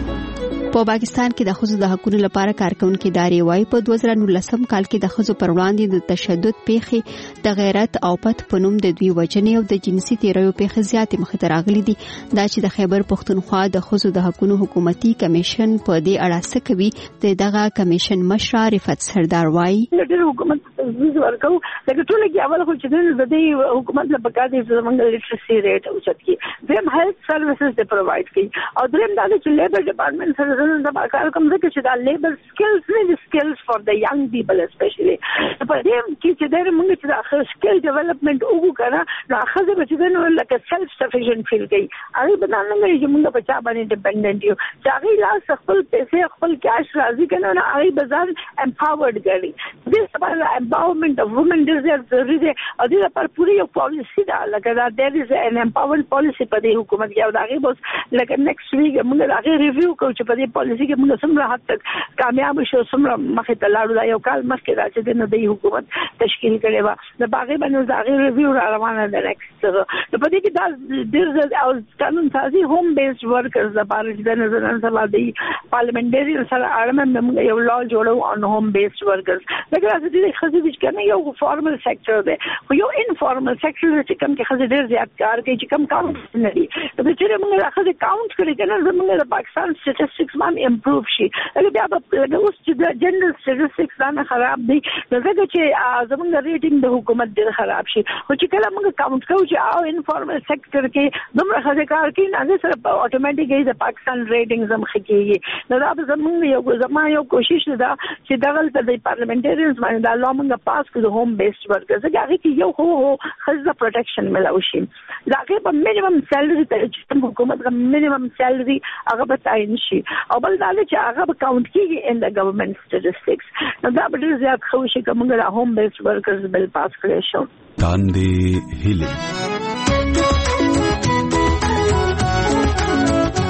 Speaker 20: په پاکستان کې د ښځو د حقوقو لپاره کارکونکو ادارې وايي په 2019 کال کې د ښځو پر وړاندې د تشدد پیښې د غیرت او پت په نوم د دوی وجنې او د جنسي تیریو پیښې زیاتې مخ ته راغلي دي دا چې د خیبر پښتونخوا د ښځو د حقوقو حکومتي کمیشن په دې اړه څه کوي دغه کمیشن مشر رفعت سردار وايي
Speaker 21: د حکومت تجویز ورکو لکه ټول کې اول خو چې د دې حکومت لپاره پکا دي زمونږ لیټرسي ریټ او چت کې زم هیلث سروسز دې پرووايډ کوي او دریم دا چې لیبر ډپارټمنټ سره د کار کوم ځکه چې دا لیبر سکلز نه سکلز فار د ینګ پیپل اسپیشلی په دې کې چې دا موږ چې دا سکل ډیولپمنٹ وګورو نو خزه به چې نو لکه سیلف سفیشنت فیل کوي هغه به نه نه چې موږ په چا باندې ډیپندنت یو چې هغه لاس خپل پیسې خپل کیش راځي کنه نو هغه بازار امپاورډ کوي دې سبا empowerment of women is there او دې لپاره پوری یو پالیسی دا لکه دا there is an empowerment policy په دې حکومت کې او دا هغه بس لکه next week موږ هغه ریویو کوو چې په دې پالیسی کې موږ څومره حد تک کامیاب شو څومره مخې ته لاړو دا یو کال مخکې راځي د دې حکومت تشکیل کړي و د باغې باندې دا هغه ریویو روانه ده next نو په دې کې دا there او قانون سازي هوم بیسډ ورکرز د بار د نظر سره د پارلیمنټري سره اړمن یو لا جوړو on home based workers لکه راځي د خزې چې کنه یو فارمل سېکټر دی خو یو انفارمل سېکټر چې کوم کې خزې ډېر زیات کار کوي چې کم کاونټ نه دي د چې موږ راخذ کاونټ کړی کنه زموږ د پاکستان سټټسټکس باندې امپروو شي لکه بیا په اوس چې د جنرال سټټسټکس نه خراب دي لکه چې زموږ ریټینګ د حکومت ډېر خراب شي خو چې کله موږ کاونټ کوو چې او انفارمل سېکټر کې دومره خزې کار کوي نه سره اتوماتیکلی د پاکستان ریټینګ زم خکېږي نو دا زموږ یو کوشش ده چې دغه د پارلیمنټریانز باندې دا لا موږ پاس کړو هوم بیسډ ورکرز هغه کې یو هو خزه پروټیکشن ملو شي دا کې په مینیمم سیلری ته چې حکومت د مینیمم سیلری هغه به تعین شي او بل دا چې هغه به کاونټ کیږي ان د ګورنمنت سټټسټکس نو دا به زیات خو شي کوم د هوم بیسډ ورکرز بل پاس کړی شو
Speaker 19: تاندې هیله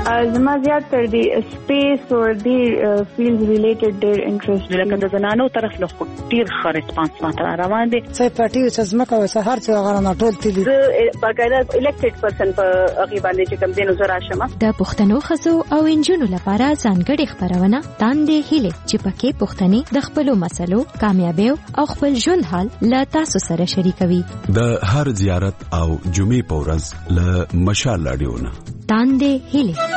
Speaker 22: زما زیات تر دی سپیس او دی فیلډ ریلیټډ ډیر انټرست
Speaker 5: لکه د زنانو طرف له ډیر ښه ریسپانس ماته روان دي.
Speaker 6: څه پټي چې زمکه وسه هر څه غره نه ټول تللی
Speaker 5: باقاعده الیکټډ پرسن په هغه باندې چې کوم دینو زرا شمه
Speaker 15: د پښتنو خزو او انجونو لپاره ځانګړي خبرونه تاندې هله چې پکې پښتني د خپل مسلو کامیابی او خپل ژوند حال لا تاسو سره شریکوي.
Speaker 19: د هر زیارت او جمعې په ورځ له مشال رادیو نه
Speaker 15: تاندې هله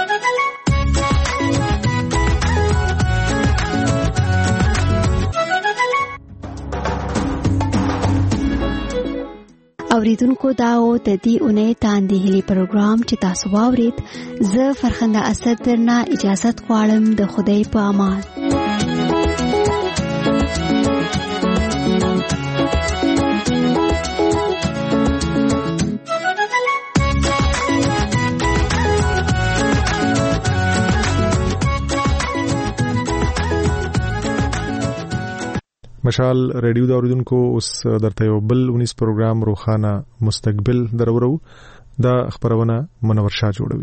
Speaker 20: اوریدونکو دا او د دې اونۍ تاندې هلي پروګرام چې تاسو واورید زه فرخنده اسد درنه اجازه غواړم د خدای په امان.
Speaker 1: مشال ریډیو دا اوریدونکو اوس درته یو بل 19 پروګرام روخانه مستقبل درورو دا خبرونه منور شاه جوړوي.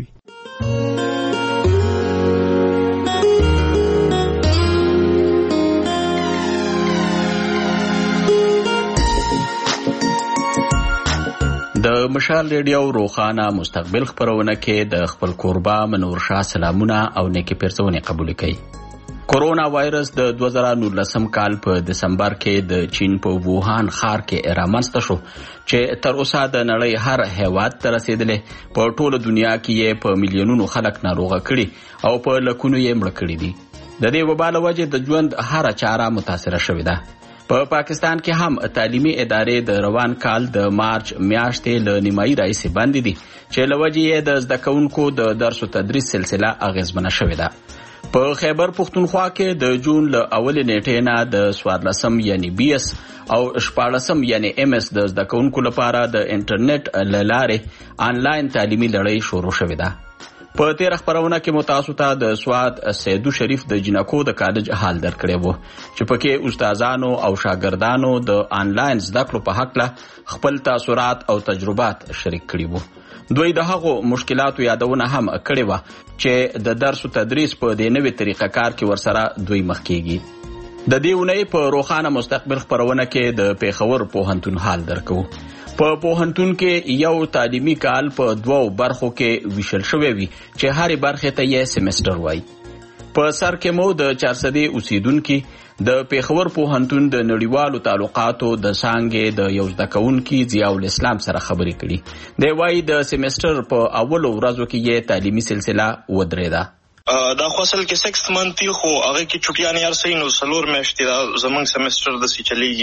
Speaker 23: د مشال ریډیو روخانه مستقبل خبرونه کې د خپل قربا منور شاه سلامونه او نیکی پیرزونه قبول کړي. کورونا وایرس د 2019 کال په دسمبر کې د چین په ووهان ښار کې رامنځته شو چې تر اوسه د نړۍ هر هیواد ته رسیدلې په ټوله دنیا کې یې په میلیونونو خلک ناروغه کړي او په لکونو یې مړه کړي دي. د دې وبا له وجې د ژوند هر چاره متاثره شوې ده. په پاکستان کې هم تعلیمي ادارې د روان کال د مارچ میاشتې له نیمایي راهیسې بندې دي چې له وجې یې د زده کوونکو د درس او تدریس سلسله اغیزمنه شوې ده. په خیبر پختونخوا کې د جون له اولې نیټې نه د 14 یعنی BS او 14 یعنی MS د زده کوونکو لپاره د انټرنیټ له لارې آنلاین تعلیمي لړۍ شروع شوې ده. په تیر خبرونه کې متاسو ته د سواد سیدو شریف د جنکو د کالج حال درکړی وو چې پکې استادانو او شاګردانو د آنلاین زده کړو په حق له خپل تاثرات او تجربات شریک کړي وو. دوی د هغو مشکلاتو یادونه هم کړې وه چې د درس او تدریس په دې نوې طریقه کار کې ورسره دوی مخ کېږي. د دې اونۍ په روخانه مستقبل خبرونه کې د پیښور پوهنتون حال درکو. په پوهنتون کې یو تعلیمي کال په 2 برخو کې ویشل شوی وي چې هرې برخې ته یې سیمستر وایي. په سر کې مو د 400 اوسیدونکو د پیښور پوهنتون د نړیوالو تعلقاتو د څانګې د یو زده کوونکي ضیاء الاسلام سره خبرې کړي. دی وايي د سیمستر په اولو ورځو کې یې تعلیمي سلسله ودرېده.
Speaker 24: دا خو اصل کې 6 منتي خو هغه کې چټیانې ارسي نو سلور میاشتې دا زمنګ سیمستر د سي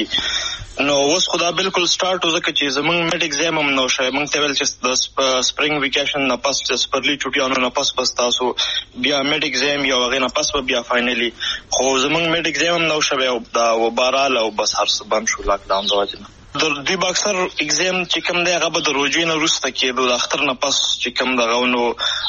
Speaker 24: چلیږي نو اوس خدا بالکل سٹارټ وزکه چې زمنګ میډ ایگزام هم نو شای موږ ته ویل چې د سپرینګ ویکیشن نه پاس سپرلی چټیانو نه پاس تاسو بیا میډ ایگزام یو غو نه پاس بیا فائنلی خو زمنګ میډ ایگزام هم نو شوی او دا وبارال او بس هر څه بند شو لاک ډاون زواجنه د دوی باکسر ایگزام چې کوم دی هغه به د روزي نه وروسته کېدو د اختر نه پس چې کوم دغه نو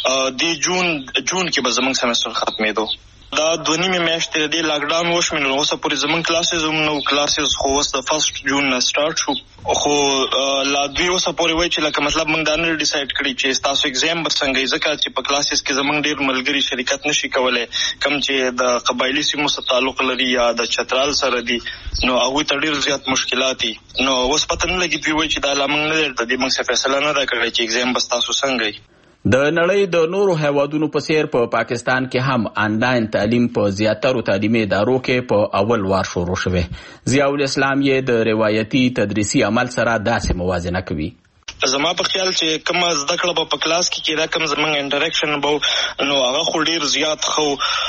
Speaker 24: د جون کې به زمونږ سیمستر ختمېدو. دا 2 میاشتې د لاک ډاون وشو نو اوس پورې زمونږ کلاسز هم نو کلاسز خو اوس د 1 جون نه سٹارټ شو خو لا دوی اوس پورې وایي چې لکه مطلب موږ دا نه ډیسایډ کړی چې تاسو ایگزام به څنګه ځکه چې په کلاسز کې زمونږ ډیر ملګری شریکت نشي کولای کم چې د قبایلی سیمو سره تعلق لري یا د چترال سره دي نو هغه ته ډیر زیات مشکلات دي نو اوس پته نه لګي دوی وایي چې دا لامل نه د دې موږ څه فیصله نه دا کړی چې ایگزام بس تاسو څنګه.
Speaker 23: د نړۍ د نورو هیوادونو په څیر په پاکستان کې هم آنلاین تعلیم په زیاترو تعلیمي ادارو کې په اول وار شروع شوه. ضیاء الاسلام یې د روایتي تدریسي عمل سره داسې موازنه کوي.
Speaker 24: زما په خیال چې کوم زده کړه په کلاس کې کېده کوم زمونږ انټریکشن به نو هغه خو ډیر زیات خو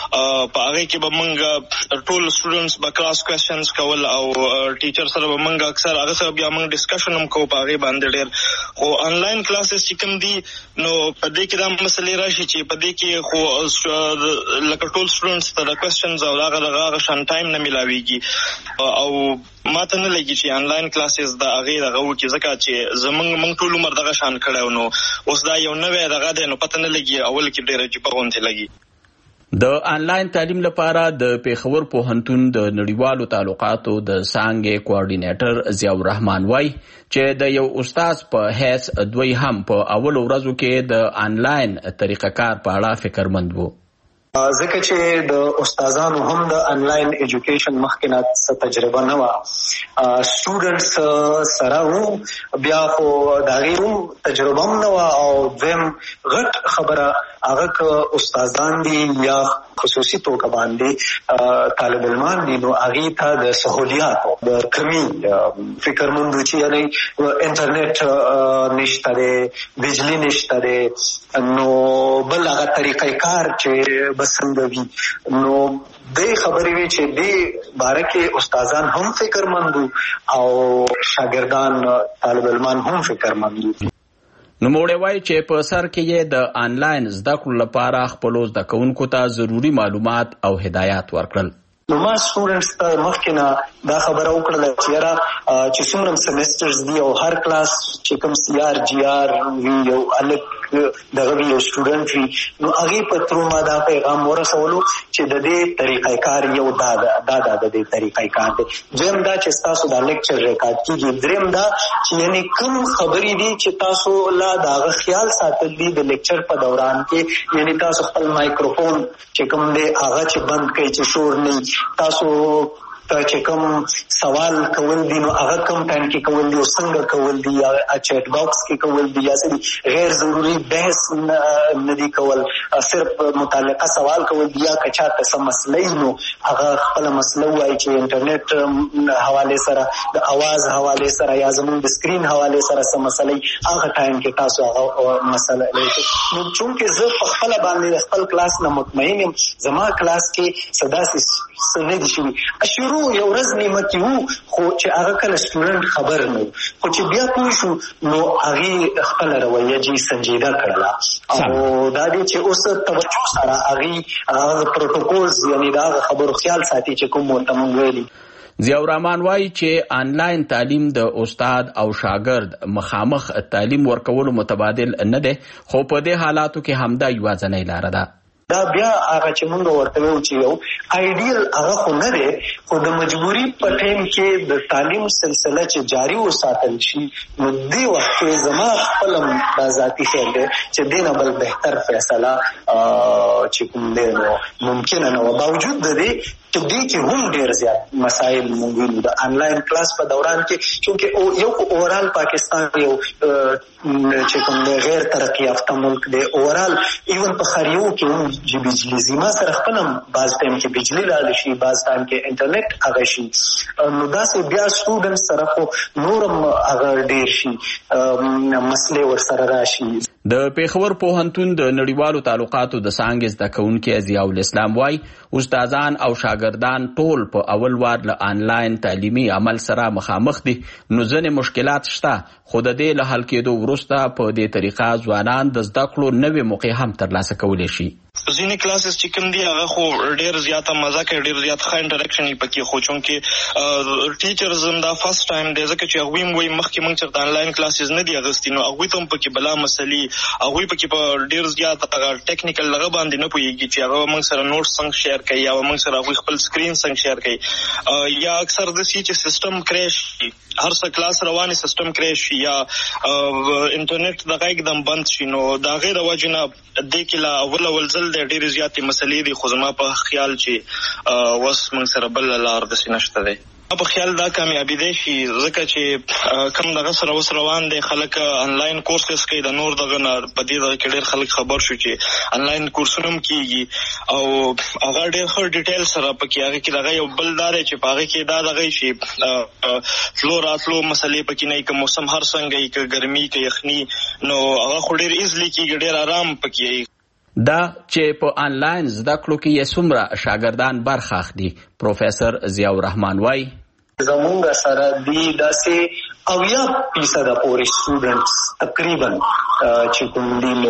Speaker 24: په هغه کې به موږ ټول سټوډنټس به کلاس کوېسچنز کول او ټیچر سره به موږ اکثر هغه سره بیا موږ ډسکشن هم کوو په هغه باندې ډیر خو آنلاین کلاسز چې کوم دي نو په دې کې دا مسلې راشي چې په دې کې خو لکه ټول سټوډنټس ته د کوېسچنز او هغه شان ټایم نه ملاويږي او ماته نه لګي چې آنلاین کلاسز د هغه دغه وکړي ځکه چې زمونږ ټول عمر دغه شان کړو نو اوس دا یو نوې دغه دی نو پته نه لګي اول کې ډېر عجیب غونډه لګي.
Speaker 23: د آنلاین تعلیم لپاره د پیښور پوهنتون د نړیوالو تعلقاتو د څانګې کوارډینیټر ضیاء الرحمن وای چې د یو استاد په حیث دوی هم په اول ورځو کې د آنلاین طریقه کار په اړه فکرمند وو.
Speaker 3: ځکه چې د استادانو هم د آنلاین ایجوکیشن مخکې نه څه تجربه نه وه، سټوډنټس سره وو، بیا خو د هغې هم تجربه هم نه وه، او دویم غټ خبره هغه که استادان دي یا خصوصي توګه باندې طالب علمان دي، نو هغې ته د سهولیاتو د کمی فکرمند وو چې یعنې انټرنیټ نشته دی، بجلی نشته دی، نو بل هغه طریقې کار چې څنګه وي، نو دې خبرې وي چې دې باره کې استادان هم فکرمند او شاګردان طالب علمان هم فکرمند.
Speaker 23: نوموړی وایي چې په سر کې یې د آنلاین زده کړو لپاره خپلو زده کوونکو ته ضروري معلومات او هدایات ورکړل.
Speaker 3: نو ما سټوډنټس ته مخکې نه دا خبره وکړله چې یاره چې څومره سیمسټرز دي او هر کلاس چې کوم CR GR وي یو الګ دغه وي یو سټوډنټ وي، نو هغې په ترو ما دا پیغام ورسولو چې د دې طریقې کار یو دا د دې طریقې کار دی. دویم دا چې ستاسو دا لیکچر ریکارډ کېږي. دریم دا چې یعنې کوم خبرې دي چې تاسو لا د هغه خیال ساتل دي د لیکچر په دوران کې، یعنې تاسو خپل مایکروفون چې کوم دی هغه چې بند کړئ چې شور نه وي، تاسو چې کوم سوال کول دي نو هغه کوم ټایم کې کول دي او څنګه کول دي، یا چیټ باکس کې کول دي، یا څه غیر ضروري بحث نه دي کول، صرف متعلقه سوال کول دي، یا که چاته څه مسله نو هغه خپله مسله وایي چې انټرنیټ حوالې سره د اواز حوالې سره یا زموږ د سکرین حوالې سره څه مسله هغه ټایم کې تاسو هغه مسله نو چونکې زه په خپله باندې خپل کلاس نه مطمئن یم، زما کلاس کې څه داسې څه نه دي شوي. شروع یو ورځ نیمه کې وو، خو چې هغه کله سټوډنټ خبر نه و، خو چې بیا پوه شو نو هغې خپله رویه جي سنجیده کړله، او دا دی چې اوس توجه سره هغې پروتوکولز یعنې د هغه خبرو خیال ساتي چې کوم ورته مونږ ویلي.
Speaker 23: ضیاء الرحمن وایي چې آنلاین تعلیم د استاد او شاګرد مخامخ تعلیم ورکولو متبادل نه دی، خو په دې حالاتو کې همدا یوازینۍ لاره ده.
Speaker 3: دا بیا هغه چې مونږ ورته ویو چې یو آیډیل هغه خو نه دی، خو د مجبوري په ټایم کې د تعلیم سلسله چې جاري وساتل شي، نو دې وخت کې زما خپل دا ذاتي خیال دی چې دې نه بل بهتر فیصله چې کوم دی نو ممکنه نه وه. باوجود د دې چې دې کې هم ډېر زیات مسایل مونږ وینو د آنلاین کلاس په دوران کې، چونکې یو اوورال پاکستان یو چې کوم دی غیر ترقي یافته ملک دی، اوورال ایون په خاریو کې هم چې بجلی زی ما سره خپل هم بعض ټایم کې بجلی لاړ شي، بعض ټایم کې انټرنیټ هغه شي، نو داسې بیا سټوډنټ سره خو نورم هغه ډېر شي، مسلې ورسره راشي.
Speaker 23: د پیښور پوهنتون د نړیوالو تعلقاتو د څانګې زده کوونکی ضیاء الاسلام وای استادان او شاګردان ټول په اول وار له آنلاین تعلیمي عمل سره مخامخ دي، نو ځینې مشکلات شته، خو د دې له حل کېدو وروسته په دې طریقه ځوانان د زده کړو نوې موقع هم ترلاسه کولی شي.
Speaker 24: ځینې کلاسز چې کوم دي هغه خو ډېر زیاته مزه کوي، ډېر زیات ښه انټریکشن یې پکې، خو چونکې ټیچرز هم دا فرسټ ټایم دی، ځکه چې هغوی هم وایي مخکې موږ چېرته آنلاین کلاسز نه دي اخیستي، نو هغوی ته هم پکې بلا مسلې، هغوی پکې په ډېر زیات هغه ټیکنیکل هغه باندې نه پوهېږي چې هغه موږ سره نوټس څنګه شیر کوي یا موږ سره هغوی خپل سکرین څنګه شیر کوي، یا اکثر داسې چې سیسټم کریش شي، هر څه کلاس روانې سیسټم کریش شي یا انټرنیټ دغه एकदम بند شي، نو د هغې د وجې نه دې کې لا اول ځل دی ډېرې زیاتې مسلې دي، خو زما په خیال چې اوس موږ سره بله لار داسې نشته دی. په خیال دا کامیابی دی شي، ځکه چې کم دغه سره اوس روان دی، خلک آنلاین کورسز کوي، د نور دغه نه په دې دغه کې ډېر خلک خبر شو چې آنلاین کورسونه هم کېږي، او هغه ډېر ښه ډیټیل سره پکې هغه کې دغه یو بل دا دی چې په هغه کې دا دغه شي تلو راتلو مسلې پکې نه وي، که موسم هر څنګه وي، که ګرمي که یخني، نو هغه خو ډېر ایزلی کېږي، ډېر آرام پکې وي.
Speaker 23: دا چې په آنلاین زده کړو کې یې څومره شاګردان برخه اخلي، پروفیسر ضیاء الرحمن وایي
Speaker 3: زمونږ سره دي داسې 80% پورې سټوډنټس تقریبا چې کوم دي نو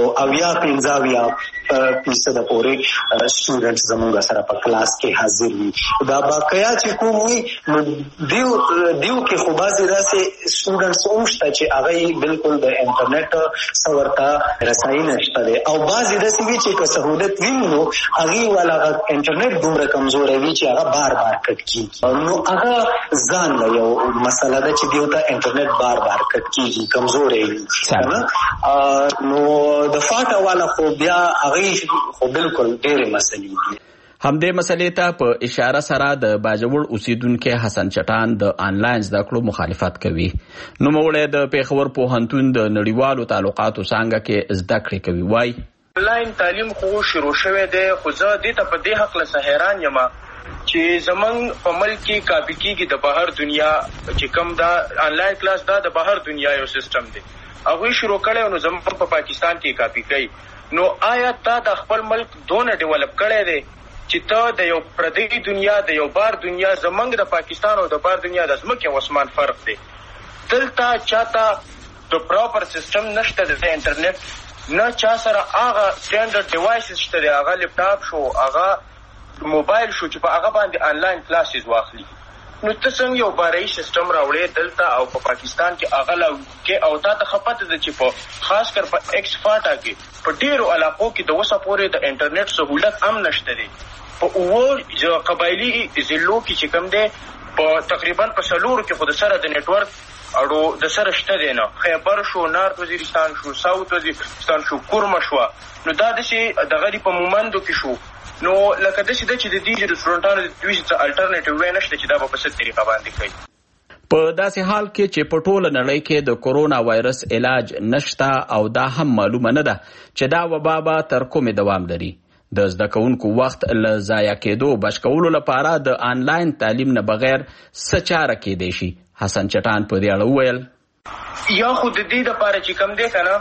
Speaker 3: 50% پورې سټوډنټس زموږ سره په کلاس کې حاضر وي. دا باقیا چې کوم وي نو دیو کې خو بازي داسې سټوډنټس هم شته چې هغه بالکل د انټرنیټ څورته رسایي نشته دی او بازي داسې وي چې که سہولت وي نو هغه والا انټرنیټ دومره کمزور وي چې هغه بار کټ کیږي. نو هغه ځان له یو مسله ده چې دیو ته انټرنیټ بار کټ کیږي کمزور وي نو د فاټا والا خو بیا هغه خو بالکل ډېرې مسلې دي.
Speaker 23: همدې مسلې ته په اشاره سره د باجوړ اوسیدونکو حسن چټان د آنلاین زده کړو مخالفت کوي. نو موږ د پیښور پوهنتون د نړیوالو تعلقاتو څنګه کې زده کړې کوي. وای
Speaker 7: آنلاین تعلیم خو شروع شوه دی خو زه دې ته په دې حق له حیران یم چې زمنګ په ملک کې کاپی کیږي د بهر دنیا چې کم دا آنلاین کلاس دا د بهر دنیا یو سیستم دی هغه شروع کړي نو زمنګ په پاکستان کې کاپی کوي. نو آیا تا د خپل ملک دونه ډیولپ کړي دی چې ته د یو پردي دنیا د یو بار دنیا زمنګ د پاکستان او د بار دنیا د ځمکې او اسمان فرق دی. دلته چاته د پراپر سیستم نشته د انټرنیټ نه چا سره هغه سټانډرډ ډیوایسز شته دی هغه لپټاپ شو هغه موبایل شو چې په هغه باندې آنلاین کلاسز واخلي. نو ته څنګه یو باري سیستم راوړې دلته او په پاکستان کې هغه لاو کې او تا ته خپته د چې په خاص کر په ایکس فاټا کې په ډیرو علاقو کې د وسه پورې د انټرنیټ سہولت هم نشته دی. په جو قبایلی ضلعو کې چې کوم دی په تقریبا په سلور کې خود سره د نتورک اړو د سره شته دی نه خیبر شو نارت وزیرستان شو ساوث وزیرستان شو کورما شو نو دا د شي د غری په مومندو کې شو نو لکه د شي د چې د دې ریسټورانټونو د دوی څه الټرنیټیو وې نشته چې دا په څه طریقه باندې کوي.
Speaker 23: په داسې حال کې چې په ټوله نړۍ کې د کورونا وایرس علاج نشته او دا هم معلومه نه ده چې دا وبا به تر کومه دوام لري. د زده کوونکو وخت له ضایع کېدو بچ کولو لپاره د آنلاین تعلیم نه بغیر څه چاره کېدای شي. حسن چټان په دې اړه وویل
Speaker 7: یا خو د دې لپاره چې کم دی کنه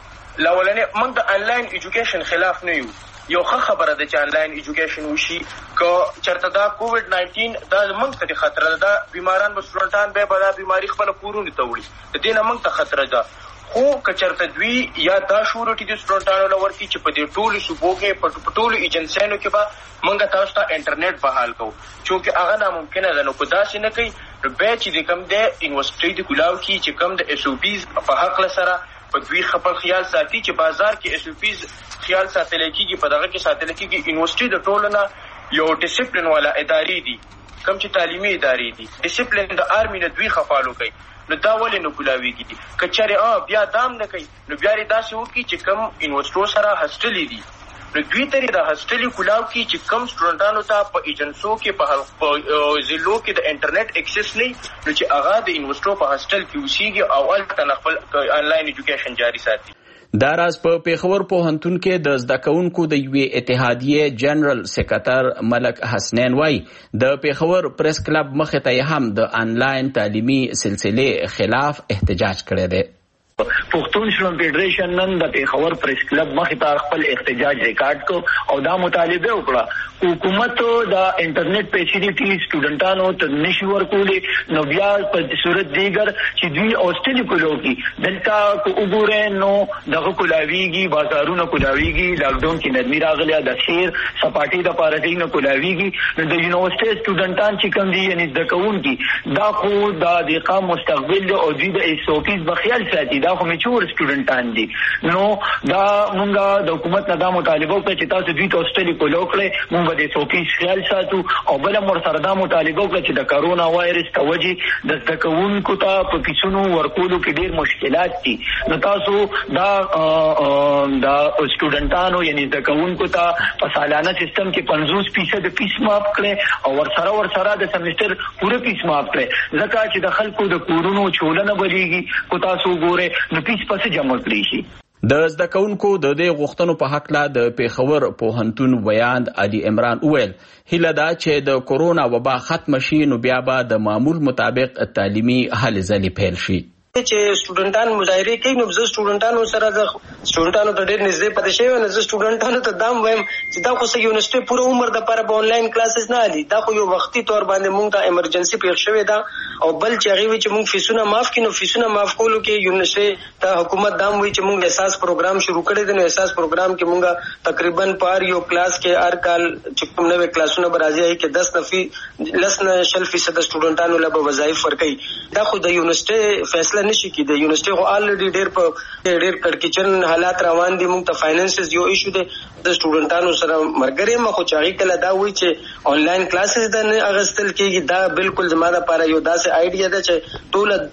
Speaker 7: لاولنې موږ د آنلاین ایجوکیشن خلاف نه یو ښه خبره ده چې آنلاین ایجوکیشن وشي که چرته دا کووډ 19 دا موږ ته خطر ده بیماران به سټوډنټان به دا بیماری خپل کورونه ته وړي د دې نه موږ ته خطر ده خو که چرته دوی یا دا شورټي د سټوډنټانو لور کې چې په دې ټولو صوبو کې په ټولو ایجنسیانو کې به موږ تاسو ته انټرنیټ بحال کوو چې هغه ناممکنه ده. نو کو داسې نه کوي نو به چې د کم د یونیورسيټي د کلاو کې چې کم د اس او پیز په حق سره په دوی خپل خیال ساتي چې بازار کې اس او پیز خیال ساتل کېږي په دغه کې ساتل کېږي. یونیورسيټي د ټولنه یو ډیسپلین والا ادارې دي کم چې تعلیمي ادارې دي ډیسپلین د آرمي نه دوی خفالو کوي نو دا ولې نو کولاویږي کچره بیا دام نه کوي نو بیا لري داسې وکي چې کم یونیورسيټو سره هاستلې دي نو دوی ترې د هاستلې کولاو کې چې کم سټوډنټانو ته په ایجنسو کې په ضلعو کې د انټرنیټ اکسس نه نو چې هغه د یونیورسيټو په هاستل کې اوسېږي او ولته خپل آنلاین ایجوکیشن جاری ساتي.
Speaker 23: دا راز په پیښور پوهنتون کې د زده کوونکو د یوې اتحادیې جنرال سکرټر ملک حسنین وای د پیښور پریس کلب مخې ته هم د آنلاین تعلیمي سلسله خلاف احتجاج کړی دی.
Speaker 8: پښتون شلون فدریشن نن د پیښور پریس کلب مخې ته خپل احتجاج ریکارډ کو او دا مطالبه وکړه حکومت د انټرنیټ فیسیلیټي سټوډنټانو ته نشي ورکولې نو بیا په صورت دیګر چې دوی اوسټلی کولو کې دلته کو وګوره نو دغه کولاویږي بازارونو کولاویږي لاکډاون کې نرمي راغله د شیر سپاټي د پارټینو کولاویږي نو د یونیورسيټي سټوډنټان چې کوم دي یعنی د کوونکی دا خو د اقامت مستقبل او دوی د ایسوپیز بخیال ساتي دا خو میچور سټوډنټان دي. نو دا مونږه د حکومت نه دا مطالبه وکړه چې تاسو دوی ته اوسټلی کولو کړئ مونږ د سوپیس خیال ساتو او بل مر سره دا مطالبه وکړه چې د کرونا وایرس توجي د تکونکو ته په پیسونو ورکولو کې ډیر مشکلات دي نو تاسو دا سټوډنټانو یعنی د تکونکو ته په سالانه سیستم کې 50% فیس معاف کړي او ور سره د سمستر پوره فیس معاف کړي ځکه چې د خلکو د کورونو چولنه بلیږي کو تاسو ګوره نو فیس پسې جمع کړی شي.
Speaker 23: د زده کوونکو د دې غوښتنو په حق لا د پیښور پوهنتون ویاند علي عمران وویل هیله ده چې د کورونا وبا ختم شي نو بیا به د معمول مطابق تعلیمي هلې ځلې پیل شي.
Speaker 10: چې سټوډنټان مظاهره کوي نو زه سټوډنټانو سره د سټوډنټانو ته ډېر نږدې پاتې شوی نو زه سټوډنټانو ته دا وایم چې دا خو یونیورسيټي پوره عمر د لپاره به آنلاین کلاسز نه علي دا خو یو وختي تور باندې موږ ته ایمرجنسي پیښ شوې ده او بل چې هغه چې موږ فیسونه معاف کړو فیسونه معاف کولو کې یونیورسيټي ته حکومت دا وایي چې موږ احساس پروګرام شروع کړی دی نو احساس پروګرام کې موږ تقریبا په یو کلاس کې هر کال چې کوم نوې کلاسونه به راځي کې 10% سټوډنټانو له وظایف ورکړي دا خو د یونیورسيټي فیصله نشي کېدی یونیورسيټي خو الریډي ډېر کړکېچن حالات روان دي موږ ته فاینانسز یو ایشو دی د سټوډنټانو سره مرګري مخ چاغي کله دا وایي چې آنلاین کلاسز د اغستل کېږي دا بالکل زموږ لپاره یو داسې آیډیا ده چې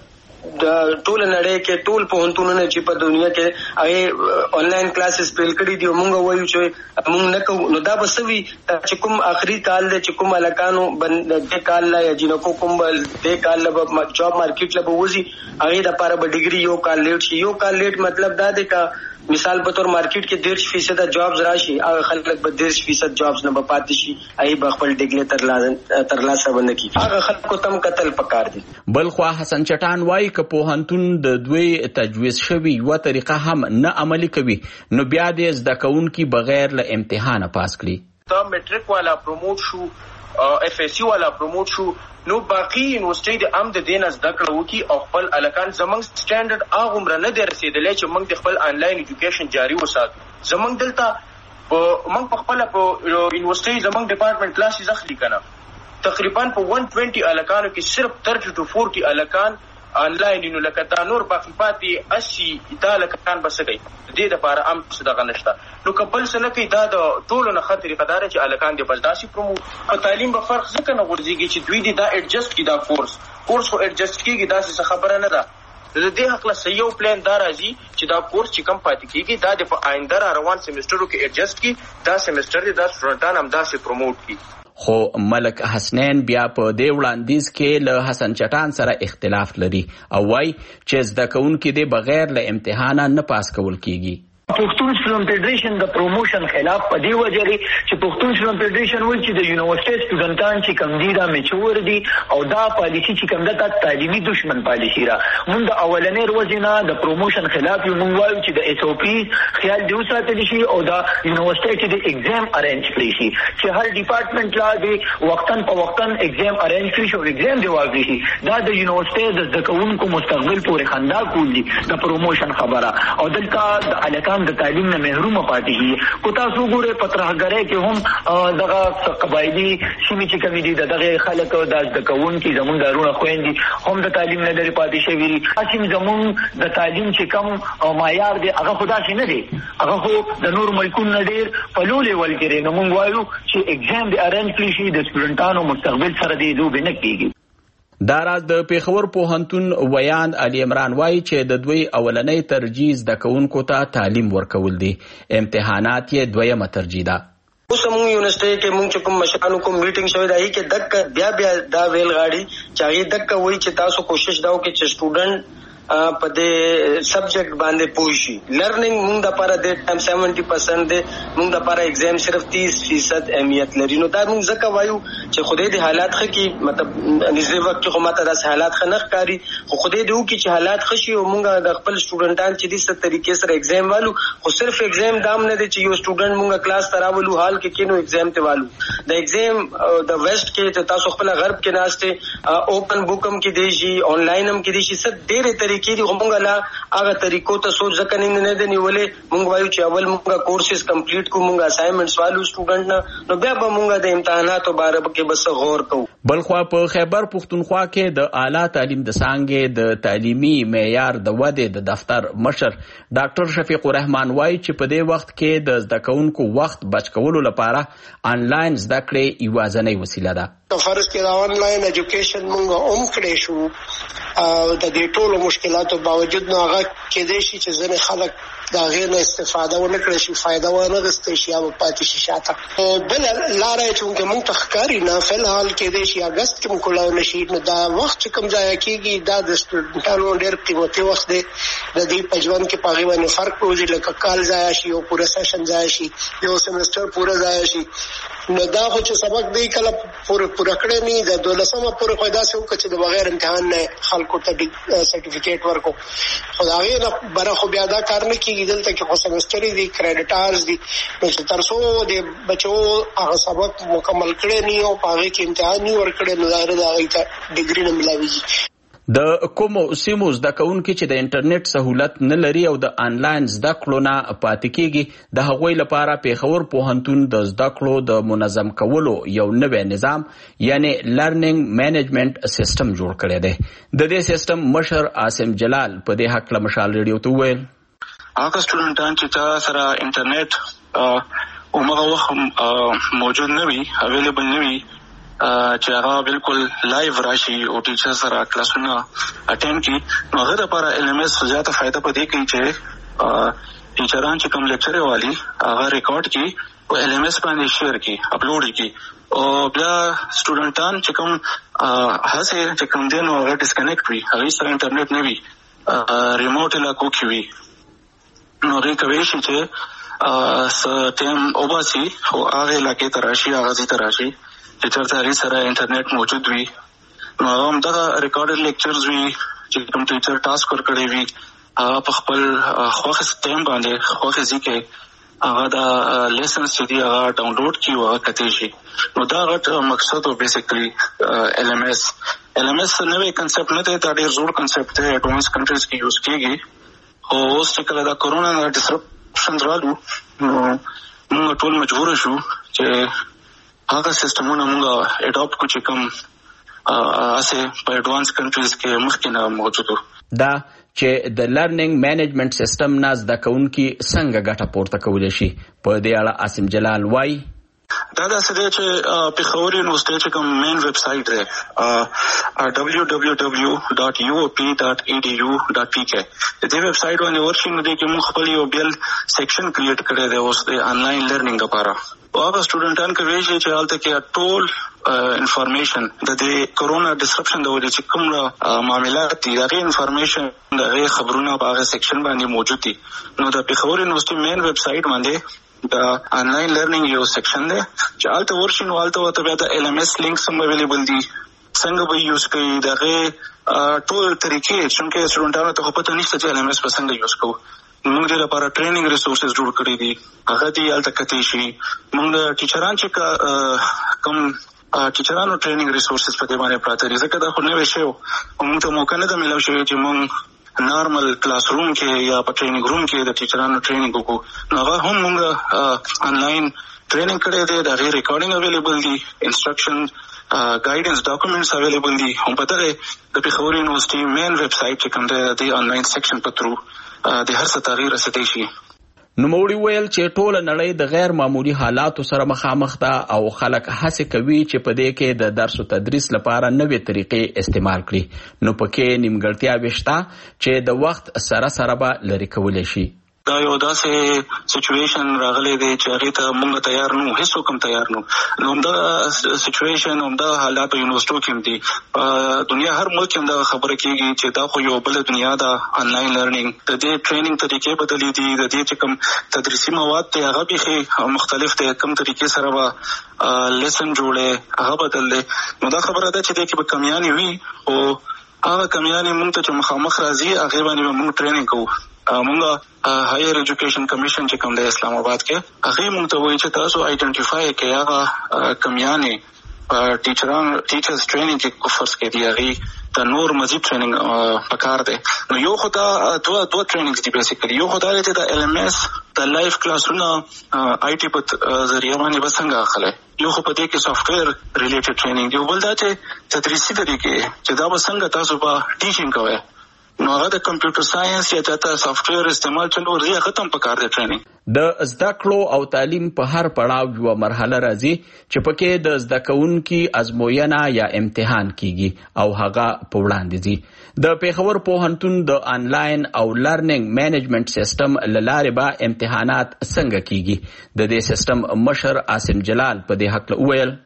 Speaker 10: ټول نړۍ کې ټول پوهنتونونه چې په دنیا کې هغه آنلاین کلاسز پیل کړي دي موږ وایو چې موږ نه کوو نو دا بسوي چې کوم اخري کال دی چې کوم الکانو د کال لا یا جنکو کوم د کال له جاب مارکیټ له وځي هغه د لپاره به ډیګري یو کال لیټ شي یو کال لیټ مطلب دا دی چې مثال په تور مارکیټ کې 10% جابز راشي هغه خلک به 10% جابز نه پاتې شي ای بخپل ډیګلې ترلاسه ونه کی هغه خلکو تم قتل پکار دي
Speaker 23: بل خو حسن چټان وایي ک پوهنتون د دوی تجویز شوی یو طریقه هم نه عملی کوي نو بیا د زده کوونکو بغیر له امتحان پاس کړي
Speaker 7: دا میټریک والا پروموټ شو اف اس سی والا پروموټ شو نو باقی یونیورسيټي د عام د دین از دکړه وکي او خپل الکان زمنګ سټانډرډ هغه عمر نه دی رسیدلې چې موږ د خپل انلاین ایجوکیشن جاری وساتو زمنګ دلته موږ په خپل په یونیورسيټي زمنګ ډپارټمنټ کلاسز اخلي کنه تقریبا په 120 الکانو کې صرف 30 to 40 الکان آنلاین نو لکه دا نور باقی پاتې 80 دا الکان بسګي د دې لپاره هم څه دغه نشته نو کبل سره کې دا د ټولو نه خطرې قدار چې الکان دی بس داسي پروموټ په تعلیم به فرق ځکه نه ورځيږي چې دوی دي دا اډجسټ کی دا کورس خو اډجسټ کیږي داسې خبره نه ده د دې حق له سيو پلان دا راځي چې دا کورس چې کم پاتې کیږي دا د آینده روان سیمسترو کې اډجسټ کی دا سیمستر دی دا سټوډنټان هم داسې پروموټ کی
Speaker 23: خو ملک حسنین بیا په دې وړاندیز کې له حسن چټان سره اختلاف لري او وايي چې زده کوونکي د بغیر له امتحان نه پاس کول کیږي
Speaker 8: پښتون اسلام فدریشن د پروموشن خلاف په دی وجه لري چې پښتون اسلام فدریشن وایي چې د یونیورسيټي سټوډنټان چې کم دي دا میچور دي او دا پالیسی چې کم ده تعلیمي دشمن پالیسی را موږ د اولنې ورځې نه د پروموشن خلاف یو موږ وایو چې د اس او پی خیال دی وساتل شي او دا یونیورسيټي د ایگزام ارینج کړي شي چې هر ډپارټمنټ لا دی وختن په وختن ایگزام ارینج کړي شي او ایگزام دی واغلي شي دا د یونیورسيټي د زده کوونکو مستقبل پورې خندا کول دي د پروموشن خبره او دلته د الکان د تعلیم نه محروم پاتې کیږي کو تاسو ګوره پترهګره کې هم دغه قبایلی سیمې چې کمی دي دغه خلک د کوونکي زمون دارونه خويندي هم د تعلیم نه لري پاتې شوی اسیم زمون د تعلیم چې کم معیار دی هغه خدا شي نه دی هغه خو د نور ملکونو نه ډیر په لو لیول کې نو مونږ وایو چې ایگزام دی ارنج کړي شي د سټوډنټانو مستقبل سره دی دوه نه کیږي
Speaker 23: دا راز د پیښور پوهنتون ویان علي عمران وایي چې د دوی اولنۍ ترجیح د کوونکو ته تعلیم ورکول دي امتحانات یې دویمه ترجیح ده
Speaker 10: اوس موږ یونیورسيټي کې موږ کوم مشرانو کوم میټینګ شوی دی چې دک بیا دا ویل غاړي چې هغه دک وایي چې تاسو کوشش دا وکړئ چې سټوډنټ په دې سبجیکټ باندې پوه شي لرنینګ موږ د لپاره د ټایم 70% دی موږ د لپاره ایگزام صرف 30% اهمیت لري نو دا موږ ځکه وایو چې خدای دې حالات خکې مطلب نږدې وخت کې کومه تاسو حالات خنخ کاری خو خدای دې وکړي چې حالات خشي او موږ د خپل سټوډنټان چې د ست طریقې سره ایگزام والو خو صرف ایگزام دام نه دي چې یو سټوډنټ موږ کلاس تراولو حال کې کینو ایگزام ته والو د ایگزام د ویسٹ کې تاسو خپل غرب کې ناشته اوپن بوکم کې دی شي آنلاین هم کې دی شي ست ډېرې طریقې دي موږ لا هغه طریقو ته سوچ ځکه نه دی نیولې موږ وایو چې اول موږ کورسز کمپلیټ کو موږ اسایمنټس والو سټوډنټ نو بیا به موږ د امتحاناتو باره کې بس غور کوو
Speaker 23: بلخوا په خیبر پښتونخوا کې د اعلی تعلیم د څانګې د تعلیمي معیار د ودې د دفتر مشر ډاکټر شفیق الرحمن وایي چې په دې وخت کې د زده کوونکو وخت بچ کولو لپاره انلاین زده کړې یوه ځاني وسیله ده
Speaker 12: فرض کړه آنلاین ایجوکیشن موږ کړی شو او د دې ټولو مشکلاتو باوجود نو هغه کېدای شي چې ځینې خلک دا غیر نه استفاده ونه کړي شي فائدہ ونه غوښتي شي او پاتې شي شاته بل لارې چې موږ ته ښکاری نه فلحال کېدای شي اگست کې مکولاو نشي. نو دا وخت چې کوم ځای کېږي دا د سټوډنټانو ډېر قیمتي وخت دی. د دې په ژوند کې په هغې باندې فرق وځي، لکه کال ضایع شي او پوره سیشن ضایع شي، یو سیمسټر پوره ضایع شي. نو دا خو چې سبق دی کله پوره کړی نه د 12مه پورې خو داسې وکړه چې د بغیر امتحان نه خلکو ته سرټیفیکیټ ورکړو. خو د هغې نه بره خو بیا دا کار نه کېږي. دلته کې خو سیمسټرې دي، کریډټ آورز دي. نو چې تر څو د بچو هغه سبق مکمل کړی نه او په هغې کې امتحان نه ورکړی نو ظاهره د هغې ته ډګري نه ملاویږي.
Speaker 23: د کومو سیمو زده کوونکي چې د انټرنیټ سهولت نه لري او د آنلاین زده کړو نه پاتې کېږي، د هغوی لپاره پېښور پوهنتون د زده کړو د منظم کولو یو نوی نظام یعنی لرنینګ مینجمنټ سیستم جوړ کړی دی. د دې سیستم مشر عاصم جلال په دې هکله مشال ریډیو ته وویل
Speaker 24: هغه سټوډنټان چې تا سره انټرنیټ همغه وخت موجود نه وي، اویلیبل نه وي، چې هغه بالکل لایو راشي او ټیچر سره کلاسونه اټینډ کړي، نو هغه لپاره LMS زیاته فایده په دې کوي چې ټیچران چې کوم لیکچر والی هغه ریکارډ کړي او LMS باندې شیر کړي، اپلوډ کړي، او بیا سټوډنټان چې کوم هڅه چې کوم دي نو هغه ډسکنیکټ وي، هغه سره انټرنیټ نه وي، ریموټ علاقو کې وي، نو هغه کوي چې ټایم اوباسي او هغه علاقې ته راشي، هغه ځای ته راشي چې چېرته هغې سره انټرنیټ موجود وي. نو هغه همدغه ریکارډډ لیکچرز وي چې کوم ټیچر ټاسک ورکړی وي، هغه په خپل خوښه ټایم باندې خوښه ځای کې هغه د لیسنس چې دي هغه ډاونلوډ کړي او هغه کتلی شي. نو دا غټ مقصد و بیسیکلی LMS. LMS نوی کنسپټ نه دی، دا ډېر زوړ کنسپټ دی، ایډوانس کنټریز کې یوز کېږي. خو اوس چې کله دا کرونا نه ډسرپشن رالو نو موږ ټول مجبوره شو چې هغه سیستمونه موږ اډاپټ کو چې کوم اسې په ایډوانس کنټریز کې مخکې نه موجود وو.
Speaker 23: دا چې د لرنینګ مینجمنټ سیستم نه زده کوونکي څنګه ګټه پورته کولی شي، په دې اړه عاصم جلال وایي
Speaker 24: دا داسې دی چې پېښور یونیورسټۍ چې کوم مین ویب سایټ دی www.uop.edu.pk د دې ویب سایټ باندې ورشي نو دې کې موږ خپل یو بل سیکشن کریټ کړی دی اوس د آنلاین لرنینګ لپاره. او هغه سټوډنټان کوي چې هلته کې ټول انفارمیشن د دې کرونا ډسرپشن د وجې چې کوم معاملات دي هغې انفارمیشن د هغې خبرونه په هغه سیکشن باندې موجود دي. نو د پېښور یونیورسټۍ مین ویب سایټ باندې د آنلاین لرنینګ یو سیکشن دی چې هلته ورشي نو هلته ورته بیا د LMS لینکس هم اویلیبل دي، څنګه به یوز کوي، د هغې ټول طریقې، چونکې سټوډنټانو ته خو پته نشته چې LMS به څنګه یوز کوو. موږ دې لپاره ټریننګ ریسورسز جوړ کړي دي، هغه دې هلته کتلی شي. موږ د ټیچران چې کوم ټیچرانو ټریننګ ریسورسز په دې باندې پراته دي، ځکه دا خو نوی شی و او موږ ته موقع نه ده میلاو شوې چې موږ نارمل کلاس روم کې یا په ټریننګ روم کې د ټیچرانو ټریننګ وکړو. نو هغه هم موږ آنلاین ټریننګ کړی دی، د هغې ریکارډینګ اویلیبل دي، انسټرکشن ګایډنس ډاکومنټس اویلیبل دي. هم په دغه د پېښور یونیورسټۍ مین ویب سایټ چې کوم دی د آنلاین سیکشن په ترو د هر څه تغییر رسېدی شي.
Speaker 23: نوموړي ویل چې ټوله نړۍ د غیر معمولي حالاتو سره مخامخ ده او خلک هڅې کوي چې په دې کې د درس او تدریس لپاره نوې طریقې استعمال کړي، نو پکې نیمګړتیاوې شته چې د وخت سره سره به لرې کولی شي.
Speaker 24: دا یو داسې سچویشن راغلی دی چې هغې ته موږ تیار نه وو، هېڅوک هم تیار نه وو. نو همدغه سچویشن همدغه حالات په یونیورسټو کې هم دي، په دنیا هر ملک کې همدغه خبره کېږي چې دا خو یو بله دنیا ده آنلاین لرنینګ. د دې ټریننګ طریقې بدلې دي، د دې چې کوم تدریسي مواد دی هغه بیخي مختلف دی، کوم طریقې سره به لیسن جوړی هغه بدل دی. نو دا خبره ده چې دې کې به کمیانې وي، خو هغه کمیانې موږ ته چې مخامخ راځي هغې باندې به موږ ټریننګ کوو. موږ هایر ایجوکیشن کمیشن چې کوم دی اسلام آباد کې هغې موږ ته وایي چې تاسو آیډنټیفای کړئ هغه کمیانې ټیچرز ټریننګ کې فرض کې دي، هغې ته نور مزید ټریننګ پکار دی. نو یو خو دا دوه ټریننګز دي بیسیکلي. یو خو دا دی چې د LMS د لایف کلاسونه IT په ذریعه باندې به څنګه اخلی، یو خو په دې کې سافټویر ریلیټډ ټریننګ دی، بل دا چې تدریسي طریقې چې دا به څنګه تاسو به ټیچینګ کوئ، نو هغه د کمپیوټر ساینس یا چاته سافټویر استعمال چلو ورځي هغه ته هم پکار دی ټریننګ.
Speaker 23: د زده کړو او تعلیم په هر پړاو یوه مرحله راځي چې پکې د زده کوونکي ازموینه یا امتحان کیږي او هغه په وړاندې ځي. د پېښور پوهنتون د آنلاین او لرنینګ مینجمنټ سیستم له لارې به امتحانات څنګه کیږي، د دې سیستم مشر عاصم جلال په دې هکله وویل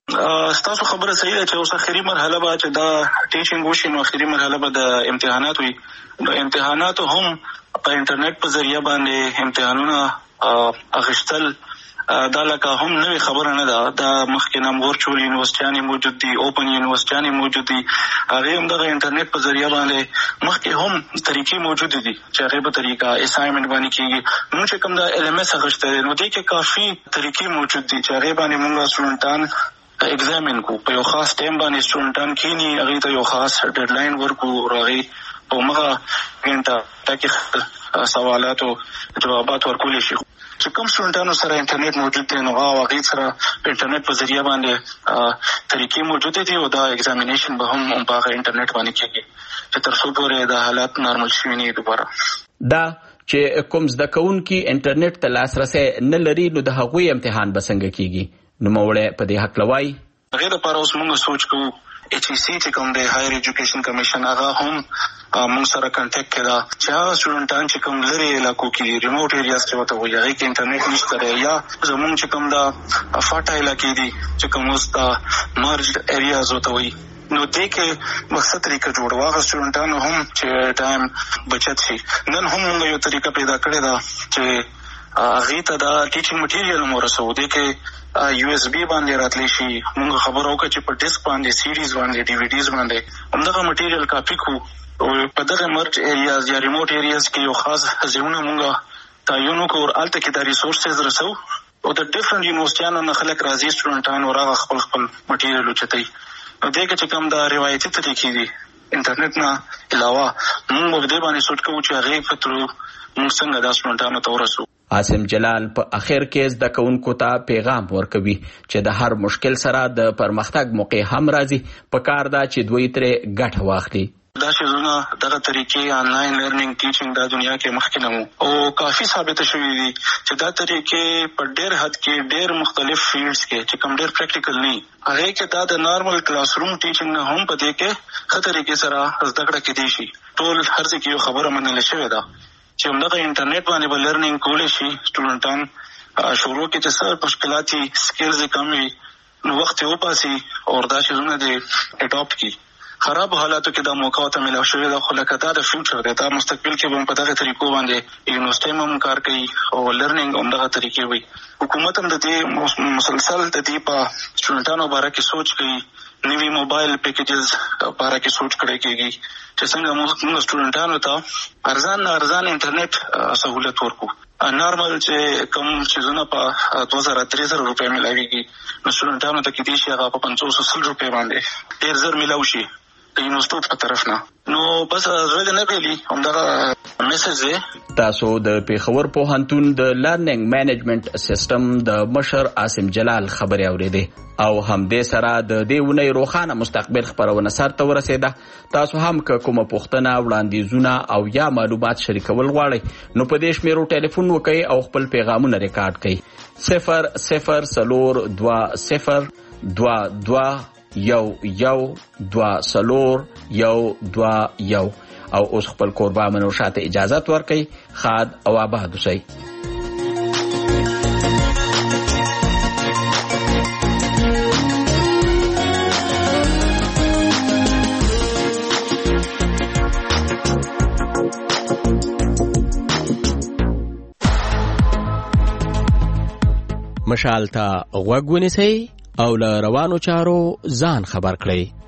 Speaker 24: تاسو خبره صحیح ده چې اوس اخري مرحله به چې دا ټیچینګ وشي نو اخري مرحله به د امتحانات وي. نو امتحاناتو هم په انټرنیټ په ذریعہ باندې امتحانونه اخیستل دا لکه هم نوې خبره نه ده. دا مخکې نه ورچوال یونیورسيټیانې موجود دي، اوپن یونیورسيټیانې موجود دي، هغه هم دغه انټرنیټ په ذریعہ باندې مخکې هم طریقې موجود دي چې هغه په طریقه اسایمنټ باندې کیږي. نو چې کوم دا LMS اخیسته نو دې کې کافي طریقې موجود دي چې هغه باندې موږ سټوډنټان ایگزامین کو په یو خاص ټایم باندې سټوډنټان کینی، هغه ته یو خاص ډیډلاین ورکو او هغه په مغه غنټه تاکي سوالات او جوابات ورکول شي. چې کوم سټوډنټانو سره انټرنیټ موجود دی نو هغه سره انټرنیټ په ذریعہ باندې طریقې موجود دي او دا ایگزامینیشن به هم په هغه انټرنیټ باندې کیږي چې تر څو پورې دا حالات نارمل شي نه دوباره.
Speaker 23: دا چې کوم زده کوونکي انټرنیټ ته لاسرسي نه لري نو د هغوی امتحان به څنګه کیږي؟ نو موړې په دې حق لوي
Speaker 24: هغه لپاره اوس موږ سوچ کوو HEC چې کوم د هایر ایجوکیشن کمیشن هغه هم موږ سره کانټیکټ کړه چې هغه سټوډنټان چې کوم لري علاقو کې ریموټ ایریاز کې وته وي هغه کې انټرنیټ نشته یا زموږ چې کوم دا فاټا علاقې دي چې کوم اوس دا مارجډ ایریاز وته وي نو دې کې مقصد طریقه جوړ واغ سټوډنټانو هم چې ټایم بچت شي. نن هم موږ یو طریقه پیدا کړې ده چې هغه ته دا ټیچینګ مټیریل مرسو دې کې USB باندې راتلی شي. موږ خبرو وکړو چې په ډیسک باندې سیریز باندې DVDs باندې همدغه مټیریل کاپی کو او په دغه مرج ایریاز یا ریموټ ایریاز کې یو خاص ځایونه موږ تعین وکړو او الته کې د ریسورسز رسو او د ډیفرنٹ یونیورسيټیانو نه خلک راځي سټوډنټان ورغه خپل مټیریل چتای. نو دغه چې کوم د روایتي طریقې دي انټرنیټ نه علاوه موږ په دې باندې سوچ کوو چې هغه فترو موږ څنګه د سټوډنټانو ته ورسو.
Speaker 23: عاصم جلال په اخر کې زده کوونکو ته پیغام ورکوي چې د هر مشکل سره د پرمختګ موقع هم راځي، په کار دا چې دوی ترې ګټه واخلي.
Speaker 24: دا شیزونه دغه طریقې آنلاین لرنینګ ټیچینګ د دنیا کې مخکې نه وو او کافي ثابت شوی دي چې دا طریقې په ډېر حد کې ډېر مختلف فیلډز کې چې کوم ډېر پریکټیکل نه هغه کې دا د نارمل کلاس روم ټیچینګ نه هم په دې کې ښه طریقې سره زده کړه کېدی شي. ټول هر څه کې یو خبره منل شوې ده چې همدغه انټرنیټ باندې به لرنینګ کولی شي. سټوډنټان شروع کې چې څه مشکلات دي سکلز کم وي نو وخت یې وپاسي او دا شیزونه دې اډاپټ کړي. خراب حالاتو کې دا موقع ته ملو شوې ده خو لکه دا د فیوچر دی، دا مستقبل کې به په دغه طریقو باندې یونیورسيټي هم کار کوي او لرنینګ هم دغه طریقې وي. حکومت هم د دې مسلسل د دې په سټوډنټانو باره کې سوچ کوي، نوی موبایل پیکیجز باره کې سوچ کړی کېږي چې څنګه موږ سټوډنټانو ته ارزان انټرنیټ سہولت ورکو. نارمل چې کوم چیزونه په 2000-3000 روپۍ ملاويږي نو سټوډنټانو ته کې دي چې هغه په 500 روپۍ باندې ډېر زر ملاوي شي د یونیورسيټي په طرف نه. نو بس زړه نه پیلي همدغه میسج دی.
Speaker 23: تاسو د پیښور پوهنتون د لرنینګ مینجمنت سیستم د مشر عاصم جلال خبري اورېدې او هم دې سره د دې ونې روخانه مستقبل خبرونه سره ورسېده. تاسو هم کومه پوښتنه وړاندیزونه او یا معلومات شریکول غواړئ نو په دې شمیرو ټلیفون وکړئ او خپل پیغامونه ریکارډ کړئ 00022 او اوس خپل قربا منو شاته اجازه ورکړئ. خاد او آباد اوسئ. مشال ته غوږ ونیسئ او له روانو چارو ځان خبر کړئ.